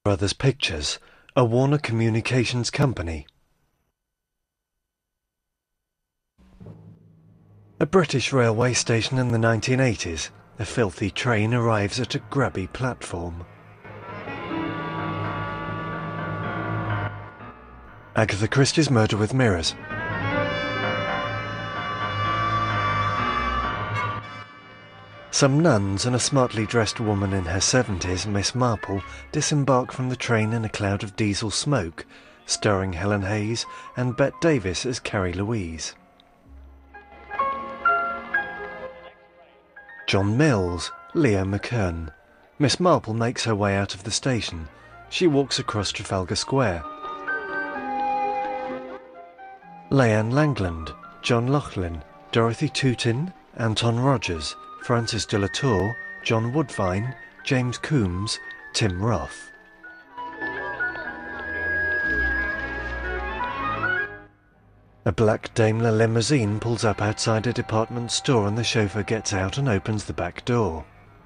Brothers Pictures, a Warner Communications company. A British railway station in the 1980s, a filthy train arrives at a grubby platform. Agatha Christie's Murder with Mirrors. Some nuns and a smartly dressed woman in her 70s, Miss Marple, disembark from the train in a cloud of diesel smoke, starring Helen Hayes and Bette Davis as Carrie Louise. John Mills, Leo McKern. Miss Marple makes her way out of the station. She walks across Trafalgar Square. Leanne Langland, John Laughlin, Dorothy Toutin, Anton Rogers, Francis de la Tour, John Woodvine, James Coombs, Tim Roth. A black Daimler limousine pulls up outside a department store and the chauffeur gets out and opens the back door.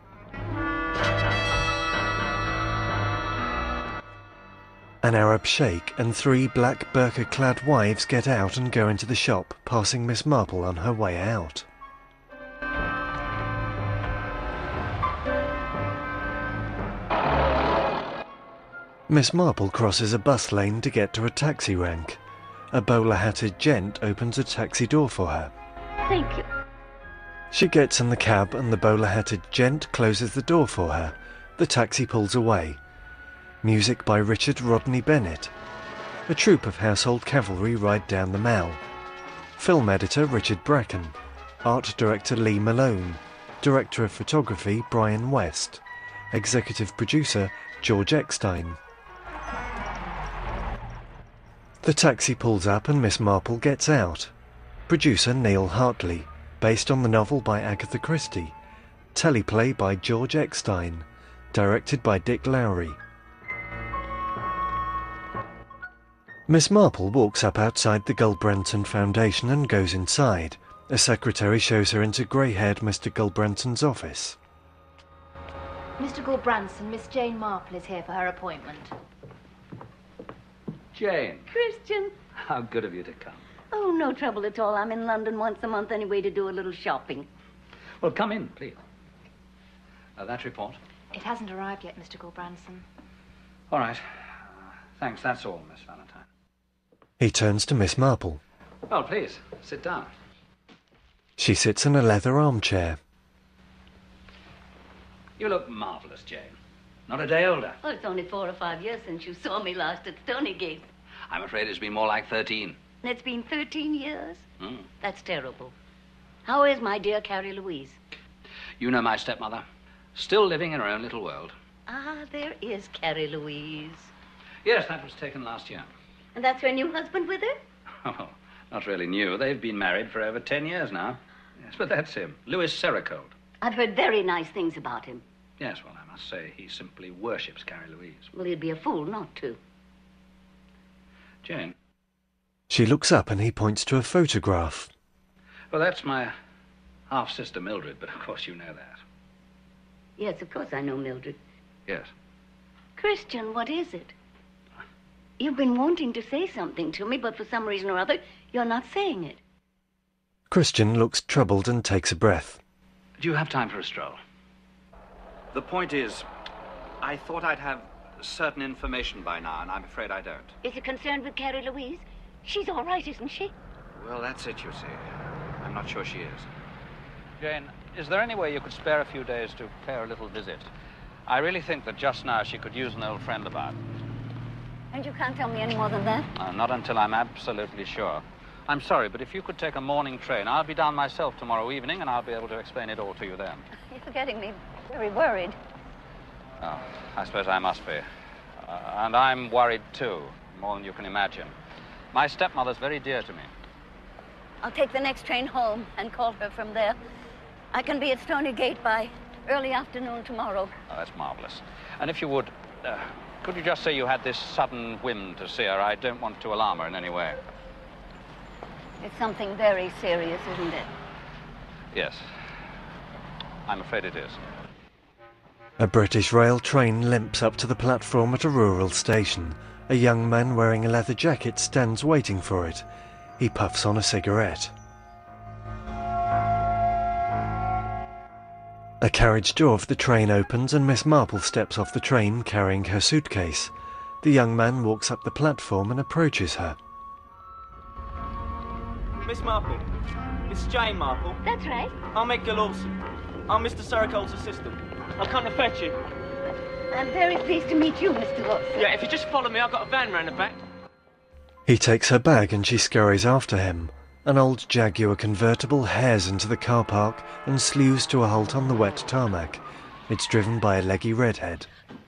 An Arab sheikh and three black burqa-clad wives get out and go into the shop, passing Miss Marple on her way out. Miss Marple crosses a bus lane to get to a taxi rank. A bowler-hatted gent opens a taxi door for her. Thank you. She gets in the cab and the bowler-hatted gent closes the door for her. The taxi pulls away. Music by Richard Rodney Bennett. A troop of household cavalry ride down the Mall. Film editor Richard Bracken. Art director Lee Malone. Director of photography Brian West. Executive producer George Eckstein. The taxi pulls up and Miss Marple gets out. Producer Neil Hartley, based on the novel by Agatha Christie. Teleplay by George Eckstein. Directed by Dick Lowry. Miss Marple walks up outside the Gulbranton Foundation and goes inside. A secretary shows her into grey-haired Mr. Gulbranton's office. Mr. Gulbranson, Miss Jane Marple is here for her appointment. Jane. Christian. How good of you to come. Oh, no trouble at all. I'm in London once a month anyway to do a little shopping. Well, come in, please. That report? It hasn't arrived yet, Mr. Gulbranson. All right. Thanks, that's all, Miss Valentine. He turns to Miss Marple. Well, please, sit down. She sits in a leather armchair. You look marvellous, Jane. Not a day older. Oh, it's only 4 or 5 years since you saw me last at Stonygate. I'm afraid it's been more like 13. It's been 13 years? Mm. That's terrible. How is my dear Carrie Louise? You know my stepmother. Still living in her own little world. Ah, there is Carrie Louise. Yes, that was taken last year. And that's her new husband with her? Oh, not really new. They've been married for over 10 years now. Yes, but that's him, Louis Sericold. I've heard very nice things about him. Yes, well, I must say he simply worships Carrie Louise. Well, he'd be a fool not to. Jane. She looks up and he points to a photograph. Well, that's my half-sister Mildred, but of course you know that. Yes, of course I know Mildred. Yes. Christian, what is it? You've been wanting to say something to me, but for some reason or other, you're not saying it. Christian looks troubled and takes a breath. Do you have time for a stroll? The point is, I thought I'd have certain information by now, and I'm afraid I don't. Is it concerned with Carrie Louise? She's all right, isn't she? Well, that's it, you see. I'm not sure she is. Jane, is there any way you could spare a few days to pay her a little visit? I really think that just now she could use an old friend about. And you can't tell me any more than that? Not until I'm absolutely sure. I'm sorry, but if you could take a morning train, I'll be down myself tomorrow evening, and I'll be able to explain it all to you then. You're getting me very worried. Oh, I suppose I must be. And I'm worried, too, more than you can imagine. My stepmother's very dear to me. I'll take the next train home and call her from there. I can be at Stonygate by early afternoon tomorrow. Oh, that's marvelous. And if you would, could you just say you had this sudden whim to see her? I don't want to alarm her in any way. It's something very serious, isn't it? Yes. I'm afraid it is. A British Rail train limps up to the platform at a rural station. A young man wearing a leather jacket stands waiting for it. He puffs on a cigarette. A carriage door of the train opens and Miss Marple steps off the train carrying her suitcase. The young man walks up the platform and approaches her. Miss Marple. Miss Jane Marple. That's right. I'm Edgar Lawson. I'm Mr. Saracole's assistant. I've come to fetch you. I'm very pleased to meet you, Mr. Lawson. Yeah, if you just follow me, I've got a van round the back. He takes her bag and she scurries after him. An old Jaguar convertible hares into the car park and slews to a halt on the wet tarmac. It's driven by a leggy redhead.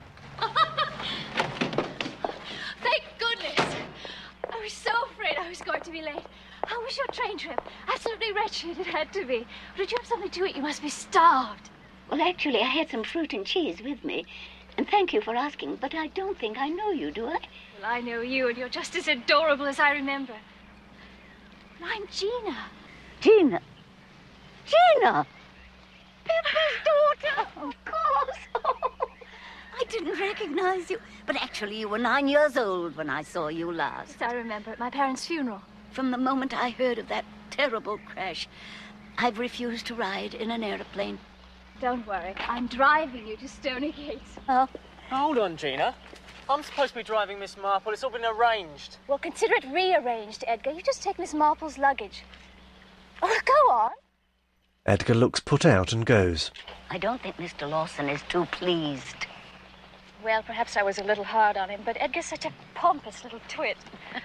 Thank goodness! I was so afraid I was going to be late. How was your train trip? Absolutely wretched, it had to be. Did you have something to eat? You must be starved. Well, actually, I had some fruit and cheese with me. And thank you for asking, but I don't think I know you, do I? Well, I know you, and you're just as adorable as I remember. I'm Gina. Gina. Gina! Pippa's daughter! Of course. I didn't recognize you. But actually, you were 9 years old when I saw you last. Yes, I remember at my parents' funeral. From the moment I heard of that terrible crash, I've refused to ride in an airplane. Don't worry, I'm driving you to Stonygate. Oh, Hold on, Gina. I'm supposed to be driving Miss Marple. It's all been arranged. Well, consider it rearranged, Edgar. You just take Miss Marple's luggage. Oh, go on. Edgar looks put out and goes. I don't think Mr. Lawson is too pleased. Well, perhaps I was a little hard on him, but Edgar's such a pompous little twit.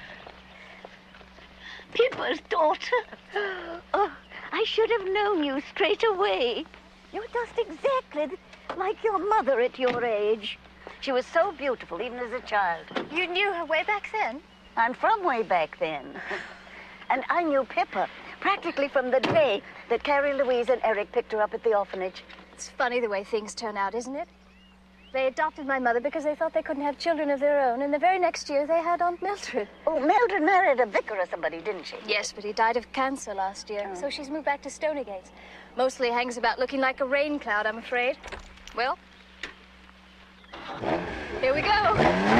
Pippa's daughter? Oh, I should have known you straight away. You're just exactly like your mother at your age. She was so beautiful, even as a child. You knew her way back then? I'm from way back then. And I knew Pippa practically from the day that Carrie Louise and Eric picked her up at the orphanage. It's funny the way things turn out, isn't it? They adopted my mother because they thought they couldn't have children of their own, and the very next year they had Aunt Mildred. Oh, Mildred married a vicar or somebody, didn't she? Yes, but he died of cancer last year, so she's moved back to Stonygate. Mostly hangs about looking like a rain cloud, I'm afraid. Well, here we go.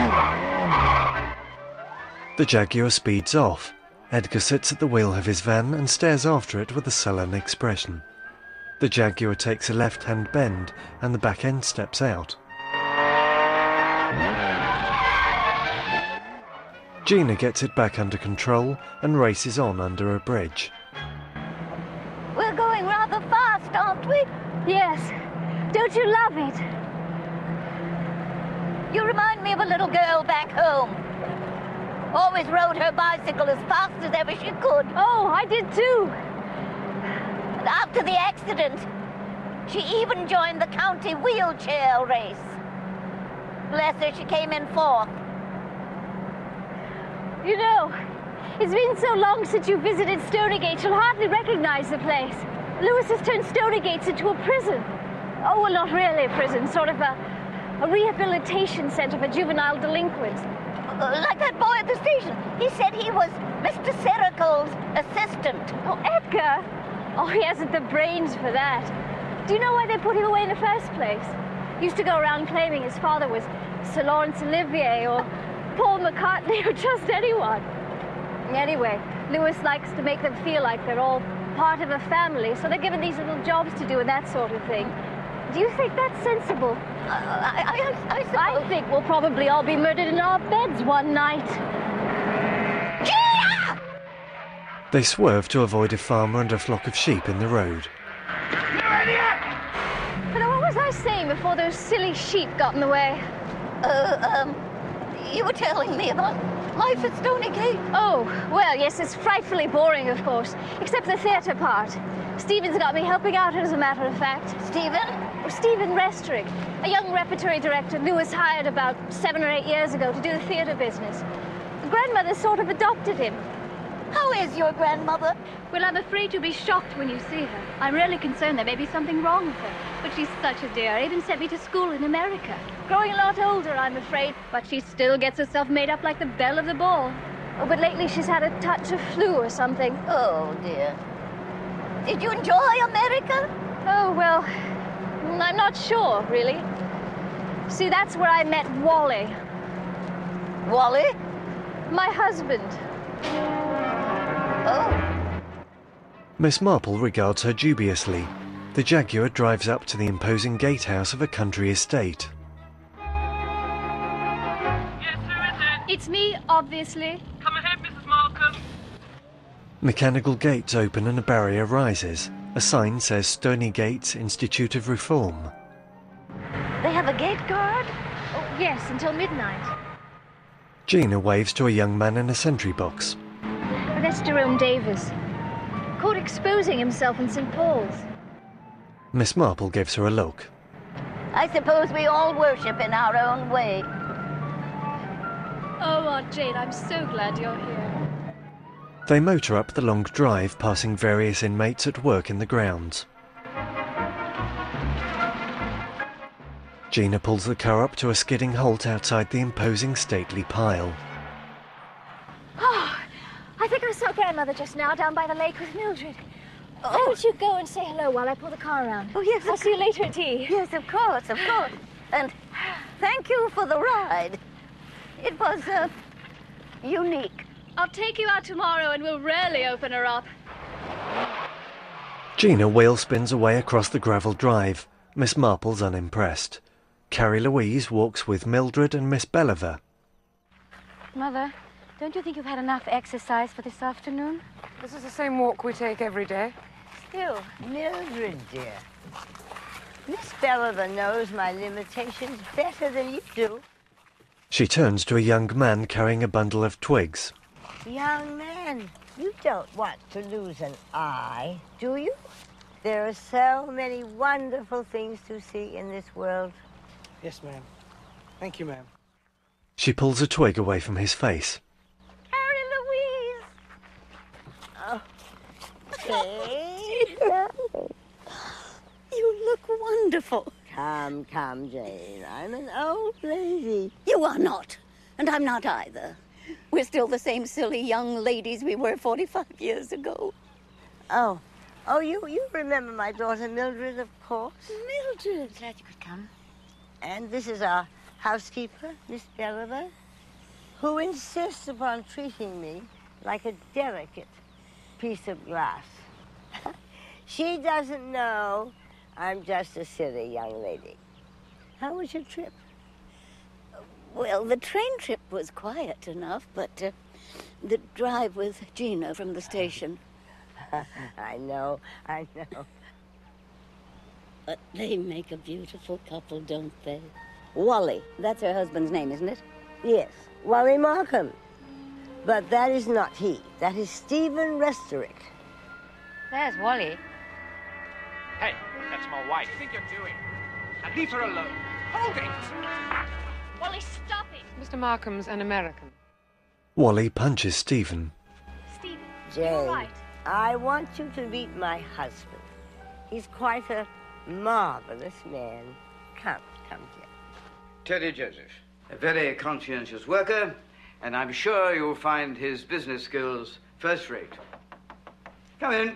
The Jaguar speeds off. Edgar sits at the wheel of his van and stares after it with a sullen expression. The Jaguar takes a left-hand bend and the back end steps out. Gina gets it back under control and races on under a bridge. We're going rather fast, aren't we? Yes. Don't you love it? You remind me of a little girl back home. Always rode her bicycle as fast as ever she could. Oh, I did too. And after the accident, she even joined the county wheelchair race. Bless her, she came in fourth. You know, it's been so long since you visited Stonygate, you'll hardly recognize the place. Lewis has turned Stonygate into a prison. Oh, well, not really a prison, sort of a rehabilitation center for juvenile delinquents. Like that boy at the station. He said he was Mr. Saracole's assistant. Oh, Edgar! Oh, he hasn't the brains for that. Do you know why they put him away in the first place? He used to go around claiming his father was Sir Laurence Olivier or Paul McCartney or just anyone. Anyway, Lewis likes to make them feel like they're all part of a family, so they're given these little jobs to do and that sort of thing. Do you think that's sensible? I suppose. I think we'll probably all be murdered in our beds one night. Gina! They swerve to avoid a farmer and a flock of sheep in the road. But what was I saying before those silly sheep got in the way? You were telling me about life at Stonygate. Oh, well, yes, it's frightfully boring, of course, except the theatre part. Stephen's got me helping out, as a matter of fact. Stephen? Oh, Stephen Restrick, a young repertory director Lewis hired about 7 or 8 years ago to do the theatre business. His grandmother sort of adopted him. How is your grandmother? Well, I'm afraid you'll be shocked when you see her. I'm really concerned there may be something wrong with her. But she's such a dear. Even sent me to school in America. Growing a lot older, I'm afraid. But she still gets herself made up like the belle of the ball. Oh, but lately she's had a touch of flu or something. Oh, dear. Did you enjoy America? Oh, well, I'm not sure, really. See, that's where I met Wally. Wally? My husband. Oh. Miss Marple regards her dubiously. The Jaguar drives up to the imposing gatehouse of a country estate. Yes, who is it? It's me, obviously. Come ahead, Mrs. Markham. Mechanical gates open and a barrier rises. A sign says Stony Gates Institute of Reform. They have a gate guard? Oh, yes, until midnight. Gina waves to a young man in a sentry box. That's Jerome Davis. Caught exposing himself in St. Paul's. Miss Marple gives her a look. I suppose we all worship in our own way. Oh, Aunt Jane, I'm so glad you're here. They motor up the long drive, passing various inmates at work in the grounds. Gina pulls the car up to a skidding halt outside the imposing stately pile. Oh, I think I saw Grandmother just now down by the lake with Mildred. Why don't you go and say hello while I pull the car around? Oh, yes. I'll see you later at tea. Yes, of course, of course. And thank you for the ride. It was, unique. I'll take you out tomorrow and we'll really open her up. Gina wheel spins away across the gravel drive. Miss Marple's unimpressed. Carrie Louise walks with Mildred and Miss Belliver. Mother, don't you think you've had enough exercise for this afternoon? This is the same walk we take every day. Still, Mildred, dear. Miss Belliver knows my limitations better than you do. She turns to a young man carrying a bundle of twigs. Young man, you don't want to lose an eye, do you? There are so many wonderful things to see in this world. Yes, ma'am. Thank you, ma'am. She pulls a twig away from his face. Carrie Louise! Oh. Hey. You look wonderful. Come, Jane. I'm an old lady. You are not. And I'm not either. We're still the same silly young ladies we were 45 years ago. Oh, you remember my daughter Mildred, of course? Mildred. Glad you could come. And this is our housekeeper, Miss Belliver, who insists upon treating me like a delicate piece of glass. She doesn't know I'm just a silly young lady. How was your trip? Well, the train trip was quiet enough, but the drive with Gina from the station. I know. But they make a beautiful couple, don't they? Wally, that's her husband's name, isn't it? Yes, Wally Markham. But that is not he. That is Stephen Restorick. There's Wally. Hey, that's my wife. What do you think you're doing? Now leave her alone. Hold it! Wally, stop it! Mr. Markham's an American. Wally punches Stephen. Stephen, Jane, you're right. I want you to meet my husband. He's quite a marvelous man. Come, dear. Teddy Joseph, a very conscientious worker, and I'm sure you'll find his business skills first-rate. Come in.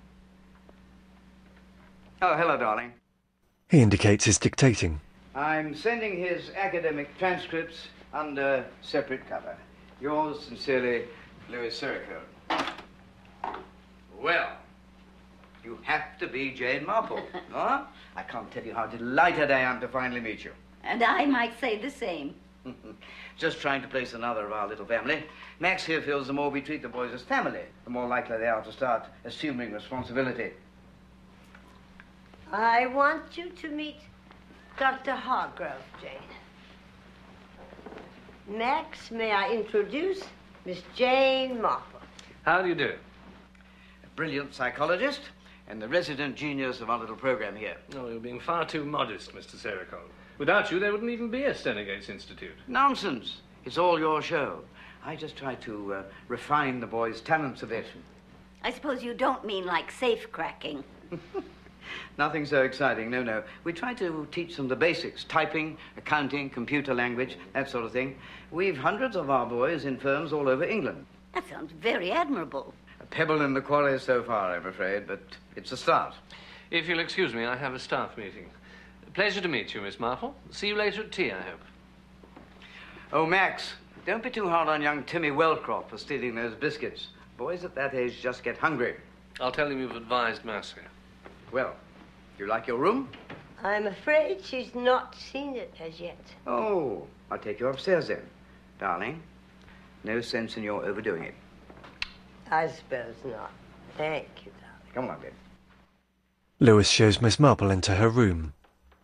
Oh, hello, darling. He indicates his dictating. I'm sending his academic transcripts under separate cover. Yours sincerely, Louis Sirico. Well, you have to be Jane Marple, huh? I can't tell you how delighted I am to finally meet you. And I might say the same. Just trying to place another of our little family. Max here feels the more we treat the boys as family, the more likely they are to start assuming responsibility. I want you to meet Dr. Hargrove, Jane. Max, may I introduce Miss Jane Marple. How do you do? A brilliant psychologist and the resident genius of our little program here. No, you're being far too modest, Mr. Sericol. Without you, there wouldn't even be a Stony Gates Institute. Nonsense. It's all your show. I just try to refine the boys' talents a bit. I suppose you don't mean like safe cracking. Nothing so exciting, no. We try to teach them the basics, typing, accounting, computer language, that sort of thing. We've hundreds of our boys in firms all over England. That sounds very admirable. A pebble in the quarry so far, I'm afraid, but it's a start. If you'll excuse me, I have a staff meeting. Pleasure to meet you, Miss Marple. See you later at tea, I hope. Oh, Max, don't be too hard on young Timmy Wellcroft for stealing those biscuits. Boys at that age just get hungry. I'll tell him you've advised Mercy. Well, you like your room? I'm afraid she's not seen it as yet. Oh, I'll take you upstairs then. Darling, no sense in your overdoing it. I suppose not. Thank you, darling. Come along, then. Lewis shows Miss Marple into her room.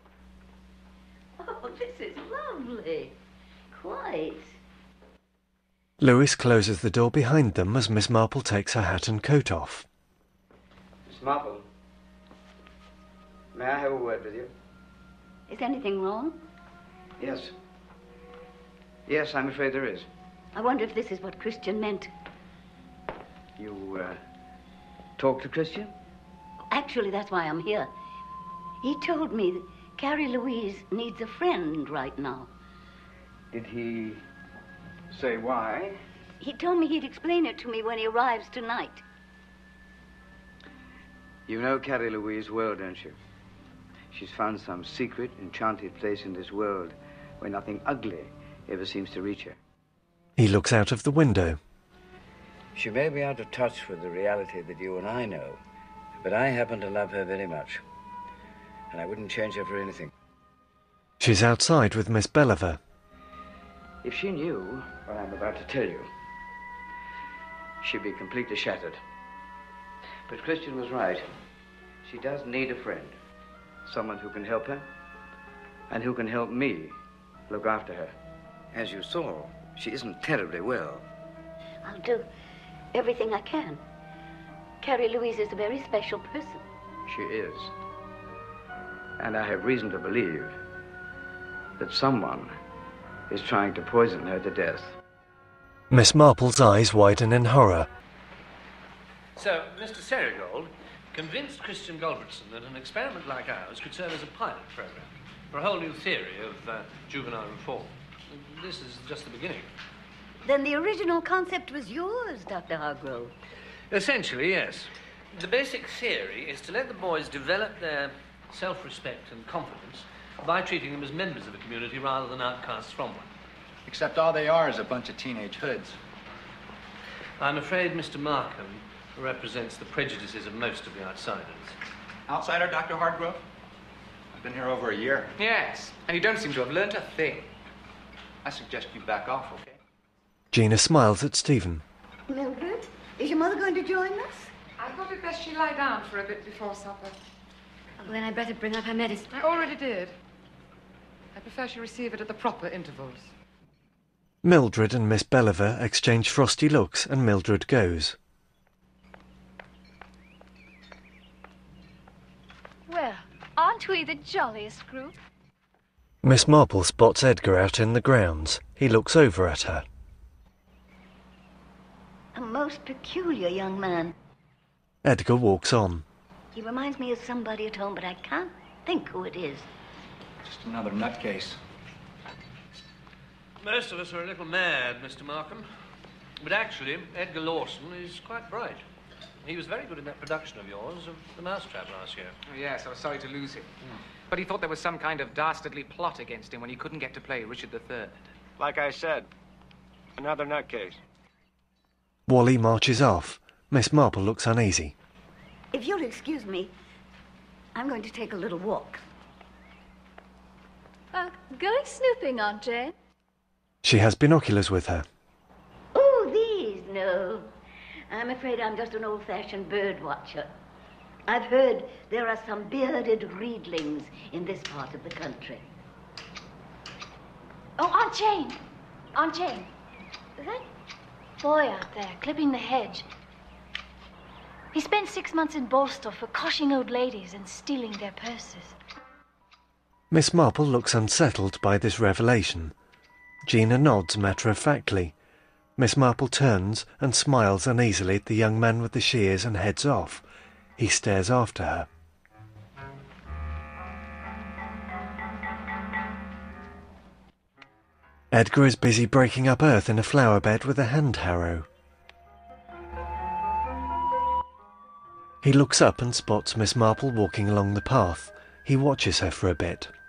Oh, this is lovely. Quite. Lewis closes the door behind them as Miss Marple takes her hat and coat off. Miss Marple, may I have a word with you? Is anything wrong? Yes. Yes, I'm afraid there is. I wonder if this is what Christian meant. You, talk to Christian? Actually, that's why I'm here. He told me that Carrie Louise needs a friend right now. Did he say why? He told me he'd explain it to me when he arrives tonight. You know Carrie Louise well, don't you? She's found some secret, enchanted place in this world where nothing ugly ever seems to reach her. He looks out of the window. She may be out of touch with the reality that you and I know, but I happen to love her very much, and I wouldn't change her for anything. She's outside with Miss Belliver. If she knew what I'm about to tell you, she'd be completely shattered. But Christian was right. She does need a friend. Someone who can help her and who can help me look after her. As you saw, she isn't terribly well. I'll do everything I can. Carrie Louise is a very special person. She is. And I have reason to believe that someone is trying to poison her to death. Miss Marple's eyes widen in horror. So, Mr. Serigold convinced Christian Galbraithson that an experiment like ours could serve as a pilot program for a whole new theory of juvenile reform. This is just the beginning. Then the original concept was yours, Dr. Hargrove. Essentially, yes. The basic theory is to let the boys develop their self-respect and confidence by treating them as members of a community rather than outcasts from one. Except all they are is a bunch of teenage hoods. I'm afraid Mr. Markham represents the prejudices of most of the outsiders. Outsider, Dr. Hargrove? I've been here over a year. Yes, and you don't seem to have learnt a thing. I suggest you back off, okay? Gina smiles at Stephen. Mildred, is your mother going to join us? I thought it best she lie down for a bit before supper. Well, then I'd better bring up her medicine. I already did. I prefer she receive it at the proper intervals. Mildred and Miss Belliver exchange frosty looks and Mildred goes. Well, aren't we the jolliest group? Miss Marple spots Edgar out in the grounds. He looks over at her. A most peculiar young man. Edgar walks on. He reminds me of somebody at home, but I can't think who it is. Just another nutcase. Most of us are a little mad, Mr. Markham. But actually, Edgar Lawson is quite bright. He was very good in that production of yours of The Mousetrap last year. Oh, yes, I was sorry to lose him. But he thought there was some kind of dastardly plot against him when he couldn't get to play Richard III. Like I said, another nutcase. Wally marches off. Miss Marple looks uneasy. If you'll excuse me, I'm going to take a little walk. Going snooping, Aunt Jane? She has binoculars with her. Oh, these? No. I'm afraid I'm just an old-fashioned bird watcher. I've heard there are some bearded reedlings in this part of the country. Oh, Aunt Jane! Aunt Jane, that boy out there clipping the hedge, he spent 6 months in Bolstow for coshing old ladies and stealing their purses. Miss Marple looks unsettled by this revelation. Gina nods matter-of-factly. Miss Marple turns and smiles uneasily at the young man with the shears and heads off. He stares after her. Edgar is busy breaking up earth in a flower bed with a hand harrow. He looks up and spots Miss Marple walking along the path. He watches her for a bit.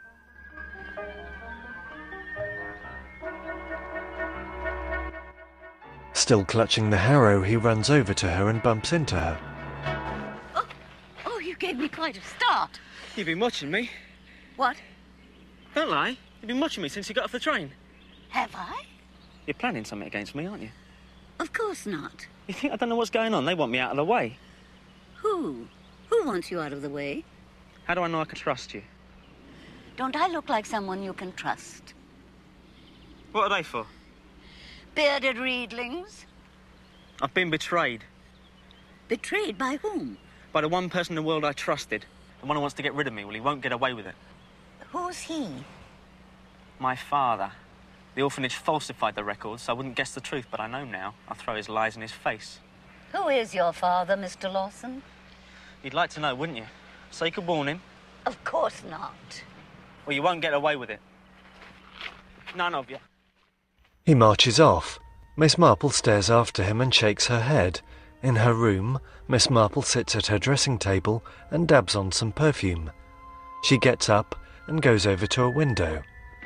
Still clutching the harrow, he runs over to her and bumps into her. Oh, you gave me quite a start. You've been watching me. What? Don't lie. You've been watching me since you got off the train. Have I? You're planning something against me, aren't you? Of course not. You think I don't know what's going on? They want me out of the way. Who? Who wants you out of the way? How do I know I can trust you? Don't I look like someone you can trust? What are they for? Bearded reedlings. I've been betrayed. Betrayed by whom? By the one person in the world I trusted. The one who wants to get rid of me. Well, he won't get away with it. Who's he? My father. The orphanage falsified the records, so I wouldn't guess the truth, but I know now. I'll throw his lies in his face. Who is your father, Mr. Lawson? You'd like to know, wouldn't you? So you could warn him. Of course not. Well, you won't get away with it. None of you. He marches off. Miss Marple stares after him and shakes her head. In her room, Miss Marple sits at her dressing table and dabs on some perfume. She gets up and goes over to a window.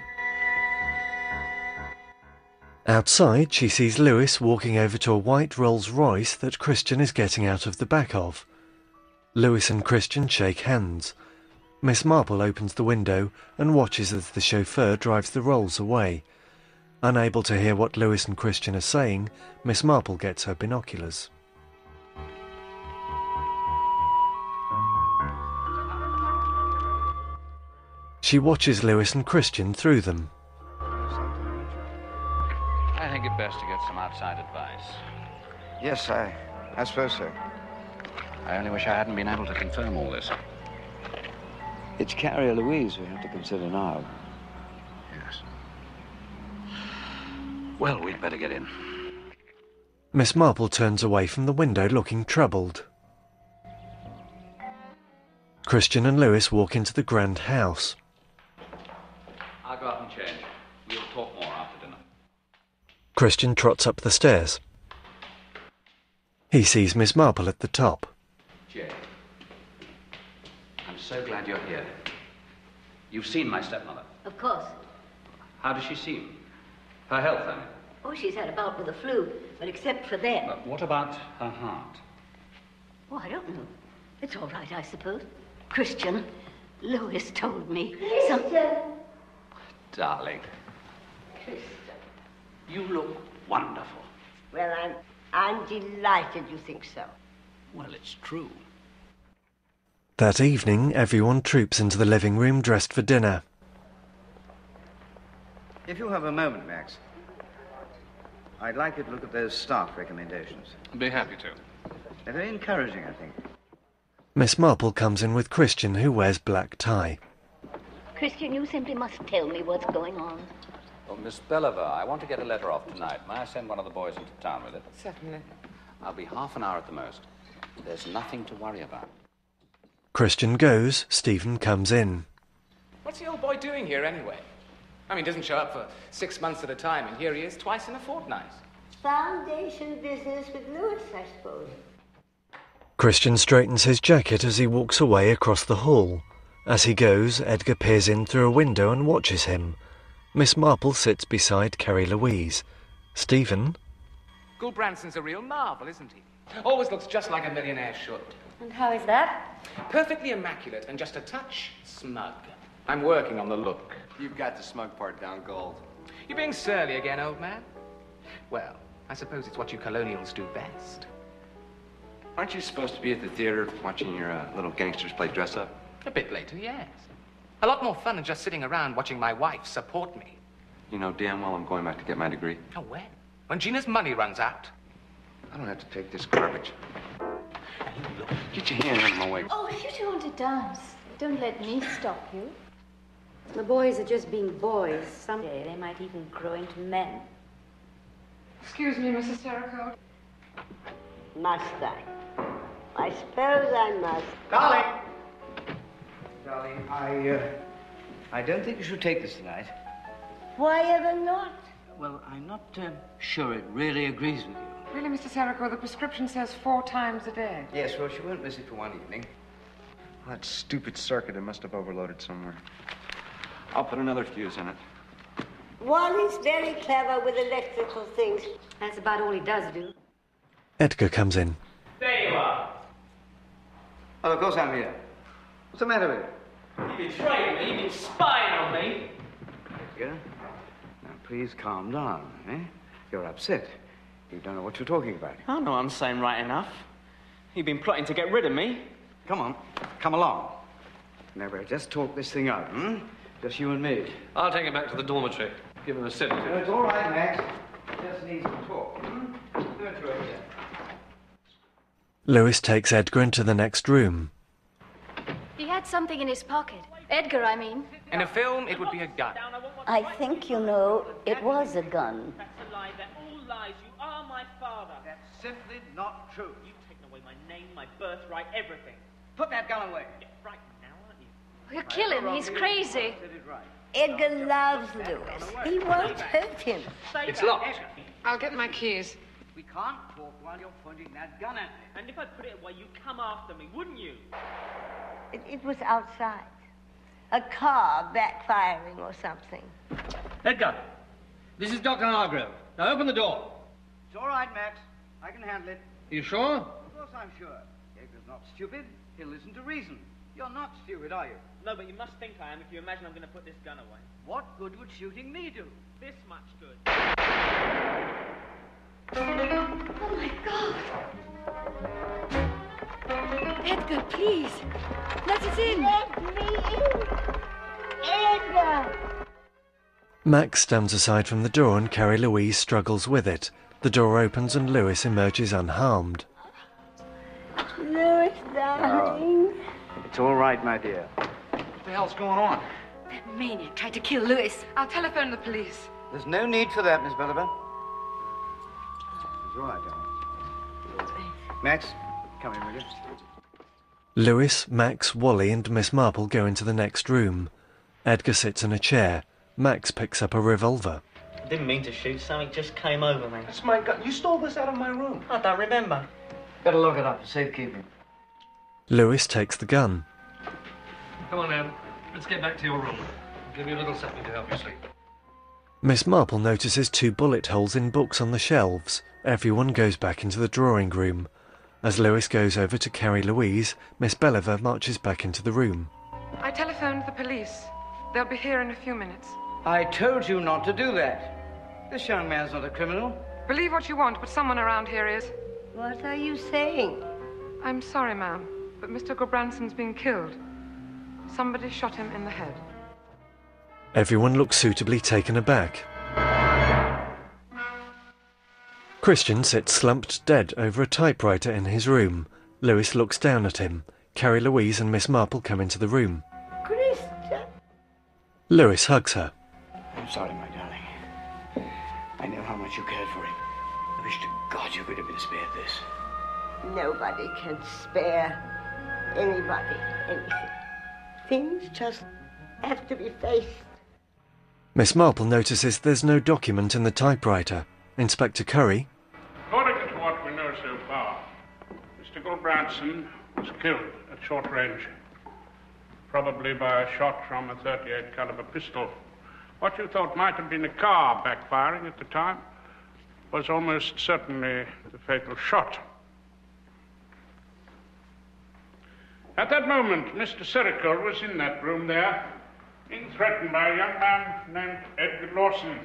Outside, she sees Lewis walking over to a white Rolls-Royce that Christian is getting out of the back of. Lewis and Christian shake hands. Miss Marple opens the window and watches as the chauffeur drives the Rolls away. Unable to hear what Lewis and Christian are saying, Miss Marple gets her binoculars. She watches Lewis and Christian through them. I think it best to get some outside advice. Yes, I suppose so. I only wish I hadn't been able to confirm all this. It's Carrie Louise we have to consider now. Yes. Well, we'd better get in. Miss Marple turns away from the window looking troubled. Christian and Lewis walk into the grand house. I'll go up and change. We'll talk more after dinner. Christian trots up the stairs. He sees Miss Marple at the top. Jay, I'm so glad you're here. You've seen my stepmother. Of course. How does she seem? Her health, I mean. Oh, she's had a bout with the flu, but except for that... But what about her heart? Oh, I don't know. It's all right, I suppose. Christian, Lewis told me something... Darling. Christian. You look wonderful. Well, I'm delighted you think so. Well, it's true. That evening, everyone troops into the living room dressed for dinner. If you have a moment, Max, I'd like you to look at those staff recommendations. I'd be happy to. They're very encouraging, I think. Miss Marple comes in with Christian, who wears black tie. Christian, you simply must tell me what's going on. Oh, Miss Belliver, I want to get a letter off tonight. May I send one of the boys into town with it? Certainly. I'll be half an hour at the most. There's nothing to worry about. Christian goes, Stephen comes in. What's the old boy doing here, anyway? I mean, he doesn't show up for 6 months at a time, and here he is twice in a fortnight. Foundation business with Lewis, I suppose. Christian straightens his jacket as he walks away across the hall. As he goes, Edgar peers in through a window and watches him. Miss Marple sits beside Carrie Louise. Stephen? Gulbranson's a real marvel, isn't he? Always looks just like a millionaire should. And how is that? Perfectly immaculate and just a touch smug. I'm working on the look. You've got the smug part down, Gold. You being surly again, old man? Well, I suppose it's what you colonials do best. Aren't you supposed to be at the theater watching your little gangsters play dress-up? A bit later, yes. A lot more fun than just sitting around watching my wife support me. You know damn well I'm going back to get my degree. Oh, when? When Gina's money runs out. I don't have to take this garbage. Get your hand out of my way. Oh, if you two want to dance, don't let me stop you. The boys are just being boys. Someday they might even grow into men. Excuse me, Mrs. Terricoat. Must I? I suppose I must. Darling! Darling, I don't think you should take this tonight. Why ever not? Well, I'm not sure it really agrees with you. Really, Mr. Terricoat, the prescription says 4 times a day. Yes, well, she won't miss it for one evening. That stupid circuit, it must have overloaded somewhere. I'll put another fuse in it. Wally's very clever with electrical things. That's about all he does do. Edgar comes in. There you are. Well, of course I'm here. What's the matter with you? You betrayed me. You've been spying on me. Edgar, now please calm down, eh? You're upset. You don't know what you're talking about. I know what I'm saying right enough. You've been plotting to get rid of me. Come on, come along. Now, we'll just talk this thing out, Just you and me. I'll take him back to the dormitory. Give him a sedative. No, it's all right, Max. Just needs to talk, Don't you, Edgar? Lewis takes Edgar into the next room. He had something in his pocket. Edgar, I mean. In a film, it would be a gun. I think, you know, it was a gun. That's a lie. They're all lies. You are my father. That's simply not true. You've taken away my name, my birthright, everything. Put that gun away. You're frightened now, aren't you? You'll kill him. He's crazy. Edgar loves Lewis. He won't hurt him. It's locked. I'll get my keys. We can't talk while you're pointing that gun at me. And if I put it away, you'd come after me, wouldn't you? It was outside. A car backfiring or something. Edgar, this is Dr. Hargrove. Now open the door. It's all right, Max. I can handle it. You sure? Of course I'm sure. Edgar's not stupid. He'll listen to reason. You're not stupid, are you? No, but you must think I am if you imagine I'm going to put this gun away. What good would shooting me do? This much good. Oh, my God. Edgar, please. Let us in. Let me in. Edgar! Max stands aside from the door and Carrie Louise struggles with it. The door opens and Lewis emerges unharmed. Lewis, darling. It's all right, my dear. What the hell's going on? That maniac tried to kill Lewis. I'll telephone the police. There's no need for that, Miss Bolivar. It's all right, darling. Max, come in, will you? Lewis, Max, Wally and Miss Marple go into the next room. Edgar sits in a chair. Max picks up a revolver. I didn't mean to shoot. Something just came over me. That's my gun. You stole this out of my room. I don't remember. Better lock it up for safekeeping. Lewis takes the gun. Come on, Anne. Let's get back to your room. I'll give you a little something to help you sleep. Miss Marple notices 2 bullet holes in books on the shelves. Everyone goes back into the drawing room. As Lewis goes over to Carrie Louise, Miss Bolivar marches back into the room. I telephoned the police. They'll be here in a few minutes. I told you not to do that. This young man's not a criminal. Believe what you want, but someone around here is. What are you saying? I'm sorry, ma'am, but Mr. Gobranson's been killed. Somebody shot him in the head. Everyone looks suitably taken aback. Christian sits slumped dead over a typewriter in his room. Lewis looks down at him. Carrie Louise and Miss Marple come into the room. Christian! Lewis hugs her. I'm sorry, my darling. I know how much you cared for him. I wish to God you could have been spared this. Nobody can spare anybody anything. Things just have to be faced. Miss Marple notices there's no document in the typewriter. Inspector Curry. According to what we know so far, Mr. Gulbranson was killed at short range, probably by a shot from a .38 caliber pistol. What you thought might have been a car backfiring at the time was almost certainly the fatal shot. At that moment, Mr. Sericle was in that room there, being threatened by a young man named Edgar Lawson.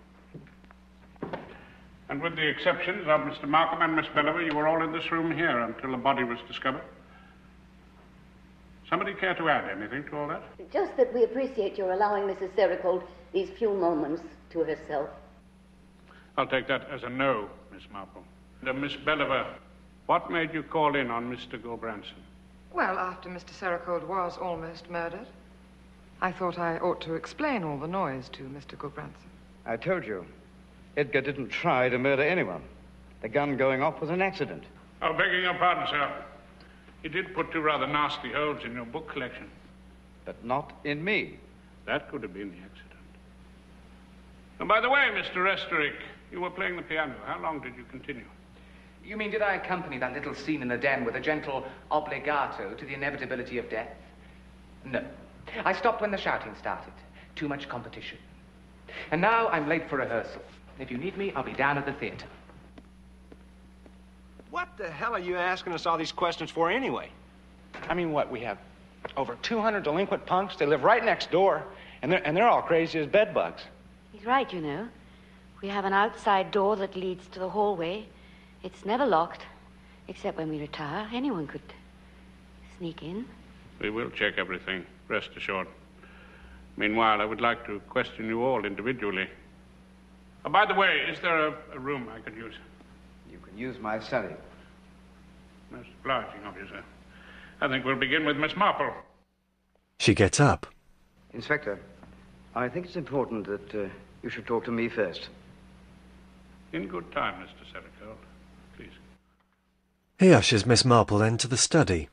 And with the exceptions of Mr. Markham and Miss Bolivar, you were all in this room here until the body was discovered. Somebody care to add anything to all that? Just that we appreciate your allowing Mrs. Sericold these few moments to herself. I'll take that as a no, Miss Marple. Miss Bolivar, what made you call in on Mr. Gulbranson? Well, after Mr. Sericold was almost murdered, I thought I ought to explain all the noise to Mr. Gulbranson. I told you, Edgar didn't try to murder anyone. The gun going off was an accident. Oh, begging your pardon, sir. He did put 2 rather nasty holes in your book collection. But not in me. That could have been the accident. And by the way, Mr. Restorick, you were playing the piano. How long did you continue? You mean, did I accompany that little scene in the den with a gentle obligato to the inevitability of death? No. I stopped when the shouting started. Too much competition. And now I'm late for rehearsal. If you need me, I'll be down at the theater. What the hell are you asking us all these questions for anyway? I mean, what, we have over 200 delinquent punks? They live right next door, and they're all crazy as bedbugs. He's right, you know. We have an outside door that leads to the hallway. It's never locked, except when we retire. Anyone could sneak in. We will check everything, rest assured. Meanwhile, I would like to question you all individually. Oh, by the way, is there a room I could use? You can use my study. Most obliging of you, sir. I think we'll begin with Miss Marple. She gets up. Inspector, I think it's important that you should talk to me first. In good time, Mr. Sericold. Please. He ushers Miss Marple into the study.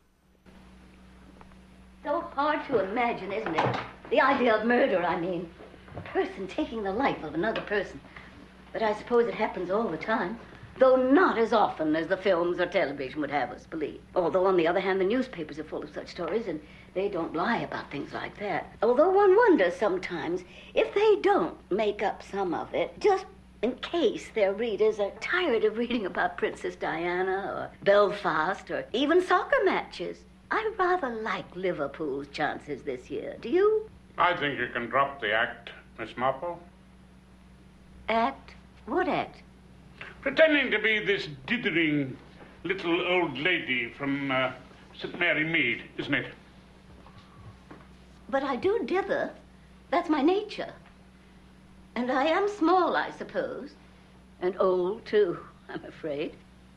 So hard to imagine, isn't it? The idea of murder, I mean. A person taking the life of another person. But I suppose it happens all the time. Though not as often as the films or television would have us believe. Although, on the other hand, the newspapers are full of such stories, and they don't lie about things like that. Although one wonders sometimes if they don't make up some of it, just in case their readers are tired of reading about Princess Diana or Belfast or even soccer matches. I rather like Liverpool's chances this year. Do you? I think you can drop the act, Miss Marple. Act? What act? Pretending to be this dithering little old lady from St. Mary Mead, isn't it? But I do dither. That's my nature. And I am small, I suppose. And old, too, I'm afraid.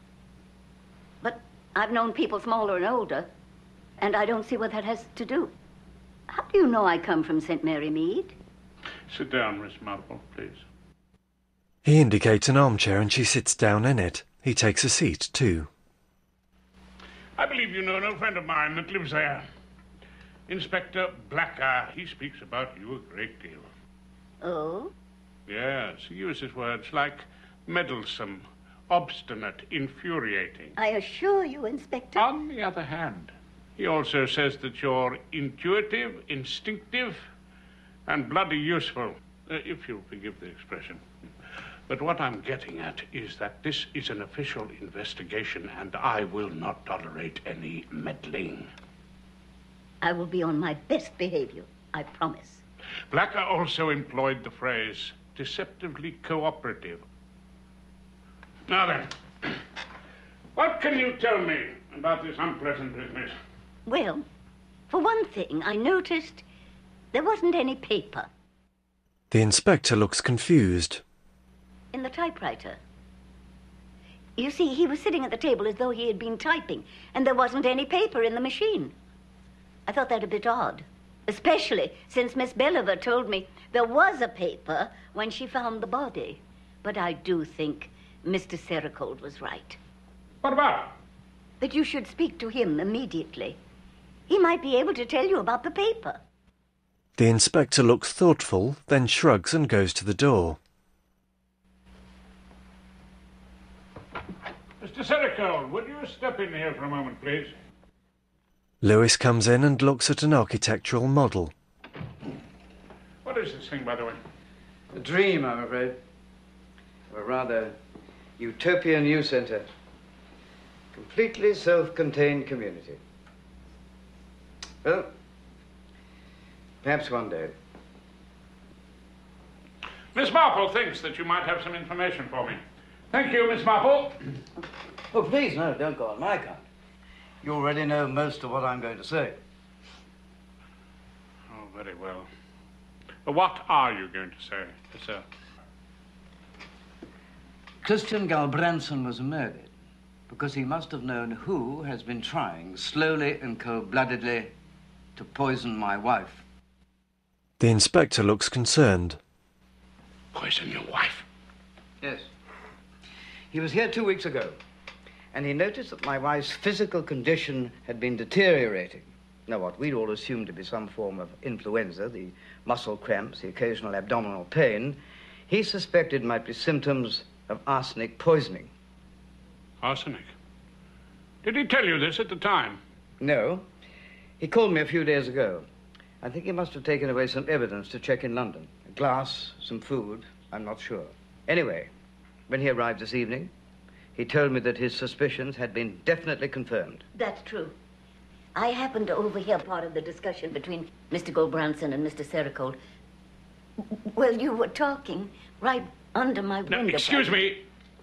But I've known people smaller and older, and I don't see what that has to do. How do you know I come from St. Mary Mead? Sit down, Miss Marple, please. He indicates an armchair and she sits down in it. He takes a seat, too. I believe you know an old friend of mine that lives there. Inspector Blacker. He speaks about you a great deal. Oh? Yes, he uses words like meddlesome, obstinate, infuriating. I assure you, Inspector. On the other hand, he also says that you're intuitive, instinctive, and bloody useful, if you'll forgive the expression. But what I'm getting at is that this is an official investigation, and I will not tolerate any meddling. I will be on my best behavior, I promise. Blacker also employed the phrase deceptively cooperative. Now then, what can you tell me about this unpleasant business? Well, for one thing, I noticed there wasn't any paper. The inspector looks confused. In the typewriter. You see, he was sitting at the table as though he had been typing, and there wasn't any paper in the machine. I thought that a bit odd, especially since Miss Belliver told me there was a paper when she found the body. But I do think Mr. Sericold was right. What about? That you should speak to him immediately. He might be able to tell you about the paper. The inspector looks thoughtful, then shrugs and goes to the door. Mr. Sericold, would you step in here for a moment, please? Lewis comes in and looks at an architectural model. What is this thing, by the way? A dream, I'm afraid. Of a rather utopian youth centre. Completely self-contained community. Well, perhaps one day. Miss Marple thinks that you might have some information for me. Thank you, Miss Marple. Oh, please, no, don't go on my account. You already know most of what I'm going to say. Oh, very well. But what are you going to say, sir? Christian Galbranson was murdered because he must have known who has been trying, slowly and cold-bloodedly, to poison my wife. The inspector looks concerned. Poison your wife? Yes. He was here 2 weeks ago, and he noticed that my wife's physical condition had been deteriorating. Now, what we'd all assumed to be some form of influenza, the muscle cramps, the occasional abdominal pain, he suspected might be symptoms of arsenic poisoning. Arsenic? Did he tell you this at the time? No. He called me a few days ago. I think he must have taken away some evidence to check in London. glass, some food, I'm not sure. Anyway, when he arrived this evening, he told me that his suspicions had been definitely confirmed. That's true. I happened to overhear part of the discussion between Mr. Gulbranson and Mr. Sericold. Well, you were talking right under my window. Now, excuse me.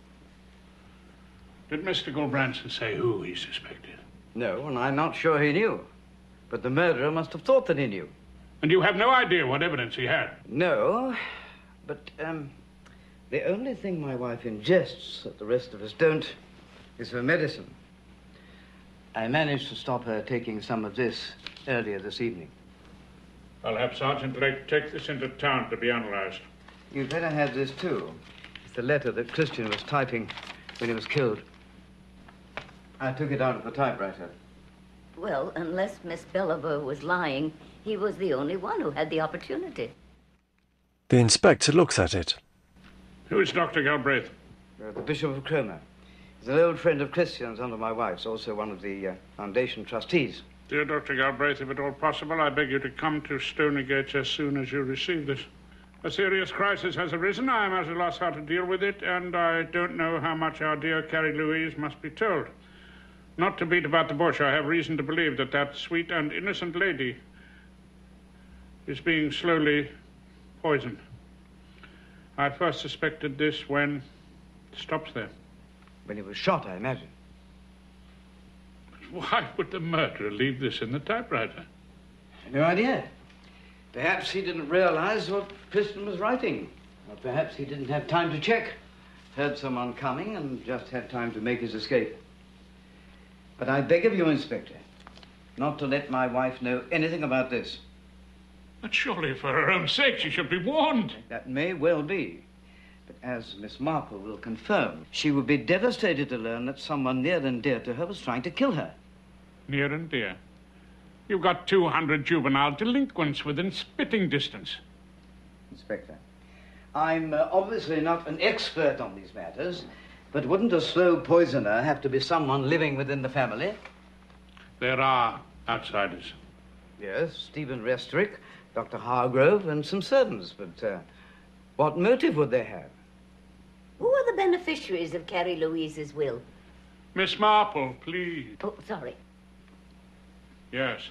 Did Mr. Gulbranson say who he suspected? No, and I'm not sure he knew. But the murderer must have thought that he knew. And you have no idea what evidence he had? No, but, the only thing my wife ingests that the rest of us don't is her medicine. I managed to stop her taking some of this earlier this evening. I'll have Sergeant Lake take this into town to be analyzed. You'd better have this, too. It's the letter that Christian was typing when he was killed. I took it out of the typewriter. Well, unless Miss Belliver was lying, he was the only one who had the opportunity. The inspector looks at it. Who is Dr. Galbraith? The Bishop of Cromer. He's an old friend of Christian's under my wife's, also one of the foundation trustees. Dear Dr. Galbraith, if at all possible, I beg you to come to Stonygate as soon as you receive this. A serious crisis has arisen. I am at a loss how to deal with it, and I don't know how much our dear Carrie Louise must be told. Not to beat about the bush, I have reason to believe that that sweet and innocent lady is being slowly poisoned. I first suspected this when it stops there. When he was shot, I imagine. Why would the murderer leave this in the typewriter? No idea. Perhaps he didn't realize what Christian was writing. Or perhaps he didn't have time to check. Heard someone coming and just had time to make his escape. But I beg of you, Inspector, not to let my wife know anything about this. But surely for her own sake she should be warned. That may well be. But as Miss Marple will confirm, she would be devastated to learn that someone near and dear to her was trying to kill her. Near and dear. You've got 200 juvenile delinquents within spitting distance. Inspector, I'm obviously not an expert on these matters, but wouldn't a slow poisoner have to be someone living within the family? There are outsiders. Yes, Stephen Restrick, Dr. Hargrove, and some servants, but what motive would they have? Who are the beneficiaries of Carrie Louise's will? Miss Marple, please. Oh, sorry. Yes.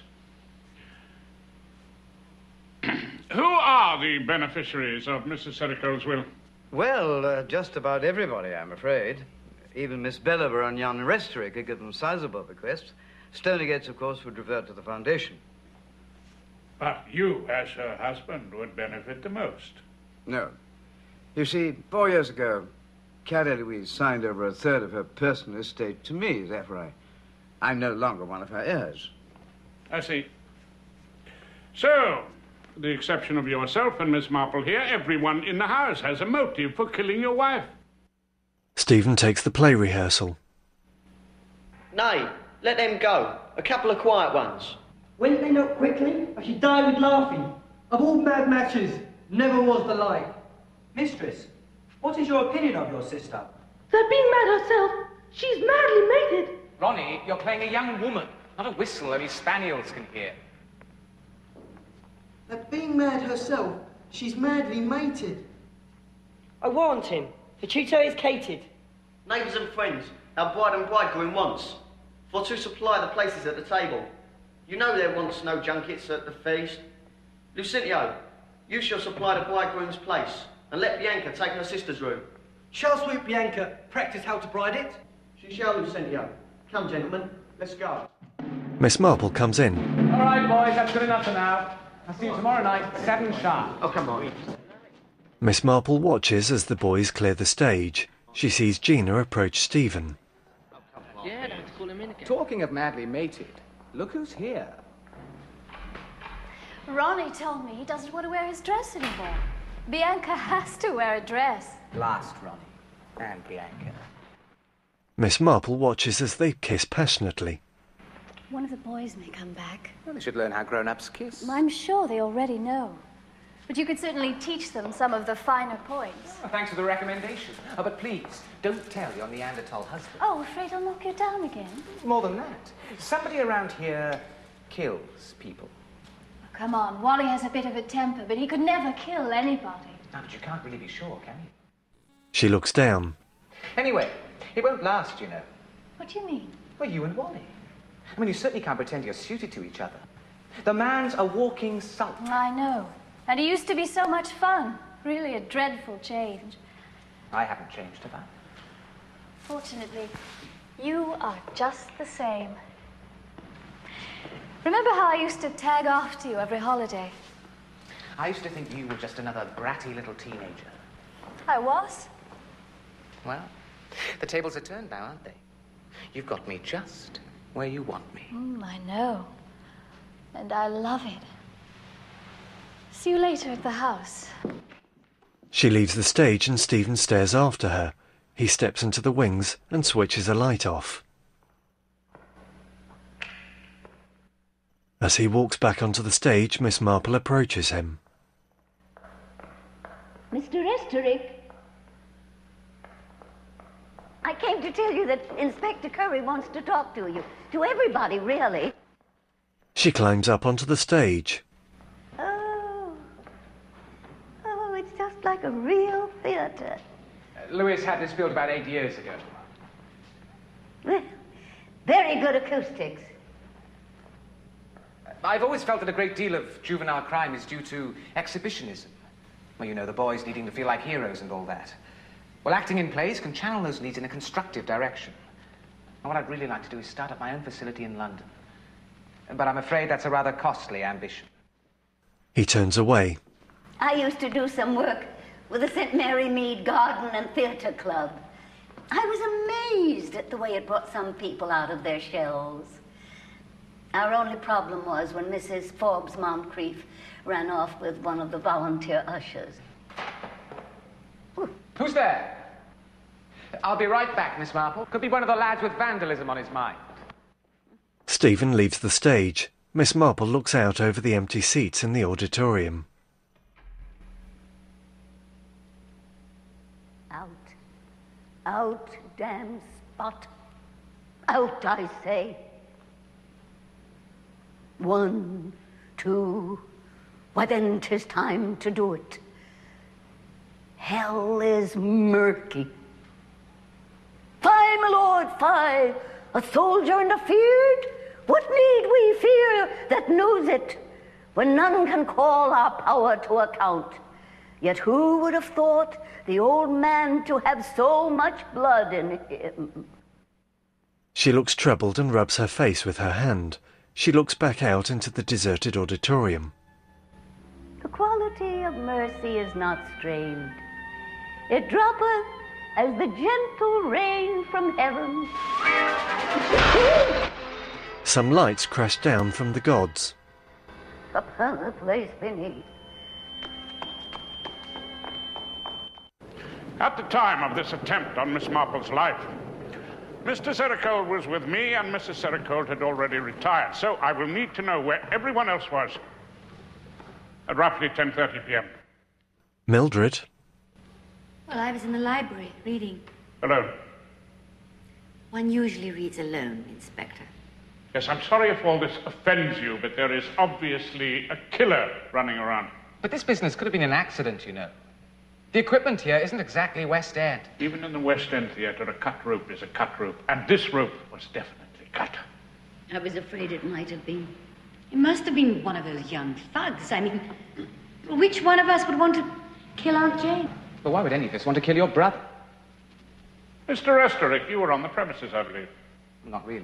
Who are the beneficiaries of Mrs. Sericold's will? Well, just about everybody, I'm afraid. Even Miss Belliver and Jan Restrick had given sizable bequests. Stonygates, of course, would revert to the foundation. But you, as her husband, would benefit the most. No. You see, 4 years ago, Carrie Louise signed over a third of her personal estate to me, therefore I'm no longer one of her heirs. I see. So, with the exception of yourself and Miss Marple here, everyone in the house has a motive for killing your wife. Stephen takes the play rehearsal. Nay, let them go. A couple of quiet ones. Went they not quickly? I should die with laughing. Of all mad matches, never was the like. Mistress, what is your opinion of your sister? That being mad herself, she's madly mated. Ronnie, you're playing a young woman, not a whistle only spaniels can hear. That being mad herself, she's madly mated. I warrant him. The tutor is cated. Neighbours and friends, our bride and bridegroom wants, for to supply the places at the table. You know there wants no junkets at the feast. Lucentio, you shall supply the bridegroom's place, and let Bianca take her sister's room. Shall sweet Bianca practice how to bride it? She shall, Lucentio. Come, gentlemen, let's go. Miss Marple comes in. All right, boys, that's good enough for now. I'll see you tomorrow night, 7 sharp. Oh, come on. Miss Marple watches as the boys clear the stage. She sees Gina approach Stephen. Yeah, don't have to call him in again. Talking of madly mated, look who's here. Ronnie told me he doesn't want to wear his dress anymore. Bianca has to wear a dress. Last Ronnie and Bianca. Miss Marple watches as they kiss passionately. One of the boys may come back. Well, they should learn how grown-ups kiss. I'm sure they already know. But you could certainly teach them some of the finer points. Oh, thanks for the recommendation. Oh, but please, don't tell your Neanderthal husband. Oh, afraid I'll knock you down again? More than that. Somebody around here kills people. Of come on. Wally has a bit of a temper, but he could never kill anybody. No, but you can't really be sure, can you? She looks down. Anyway, it won't last, you know. What do you mean? Well, you and Wally. I mean, you certainly can't pretend you're suited to each other. The man's a walking sulk. I know. And he used to be so much fun. Really a dreadful change. I haven't changed, have I? Fortunately, you are just the same. Remember how I used to tag after you every holiday? I used to think you were just another bratty little teenager. I was. Well, the tables are turned now, aren't they? You've got me just where you want me. I know. And I love it. See you later at the house. She leaves the stage and Stephen stares after her. He steps into the wings and switches a light off. As he walks back onto the stage, Miss Marple approaches him. Mr. Esterick, I came to tell you that Inspector Curry wants to talk to you. To everybody, really. She climbs up onto the stage. Oh, it's just like a real theatre. Lewis had this built about 8 years ago. Well, very good acoustics. I've always felt that a great deal of juvenile crime is due to exhibitionism. Well, you know, the boys needing to feel like heroes and all that. Well, acting in plays can channel those needs in a constructive direction. And what I'd really like to do is start up my own facility in London. But I'm afraid that's a rather costly ambition. He turns away. I used to do some work with the St. Mary Mead Garden and Theatre Club. I was amazed at the way it brought some people out of their shells. Our only problem was when Mrs. Forbes Moncrief ran off with one of the volunteer ushers. Who's there? I'll be right back, Miss Marple. Could be one of the lads with vandalism on his mind. Stephen leaves the stage. Miss Marple looks out over the empty seats in the auditorium. Out. Out, damn spot. Out, I say. 1, 2. Why, then 'tis time to do it. Hell is murky. Fie, my lord, fie! A soldier and afeard? What need we fear that knows it, when none can call our power to account? Yet who would have thought the old man to have so much blood in him? She looks troubled and rubs her face with her hand. She looks back out into the deserted auditorium. The quality of mercy is not strained. It droppeth as the gentle rain from heaven. Some lights crash down from the gods. Upon the place beneath. At the time of this attempt on Miss Marple's life, Mr. Sericold was with me and Mrs. Sericold had already retired, so I will need to know where everyone else was at roughly 10:30 p.m. Mildred? Well, I was in the library, reading. Alone? One usually reads alone, Inspector. Yes, I'm sorry if all this offends you, but there is obviously a killer running around. But this business could have been an accident, you know. The equipment here isn't exactly West End. Even in the West End theatre, a cut rope is a cut rope, and this rope was definitely cut. I was afraid it might have been. It must have been one of those young thugs. I mean, which one of us would want to kill Aunt Jane? But why would any of us want to kill your brother? Mr. Esterick, you were on the premises, I believe. Not really.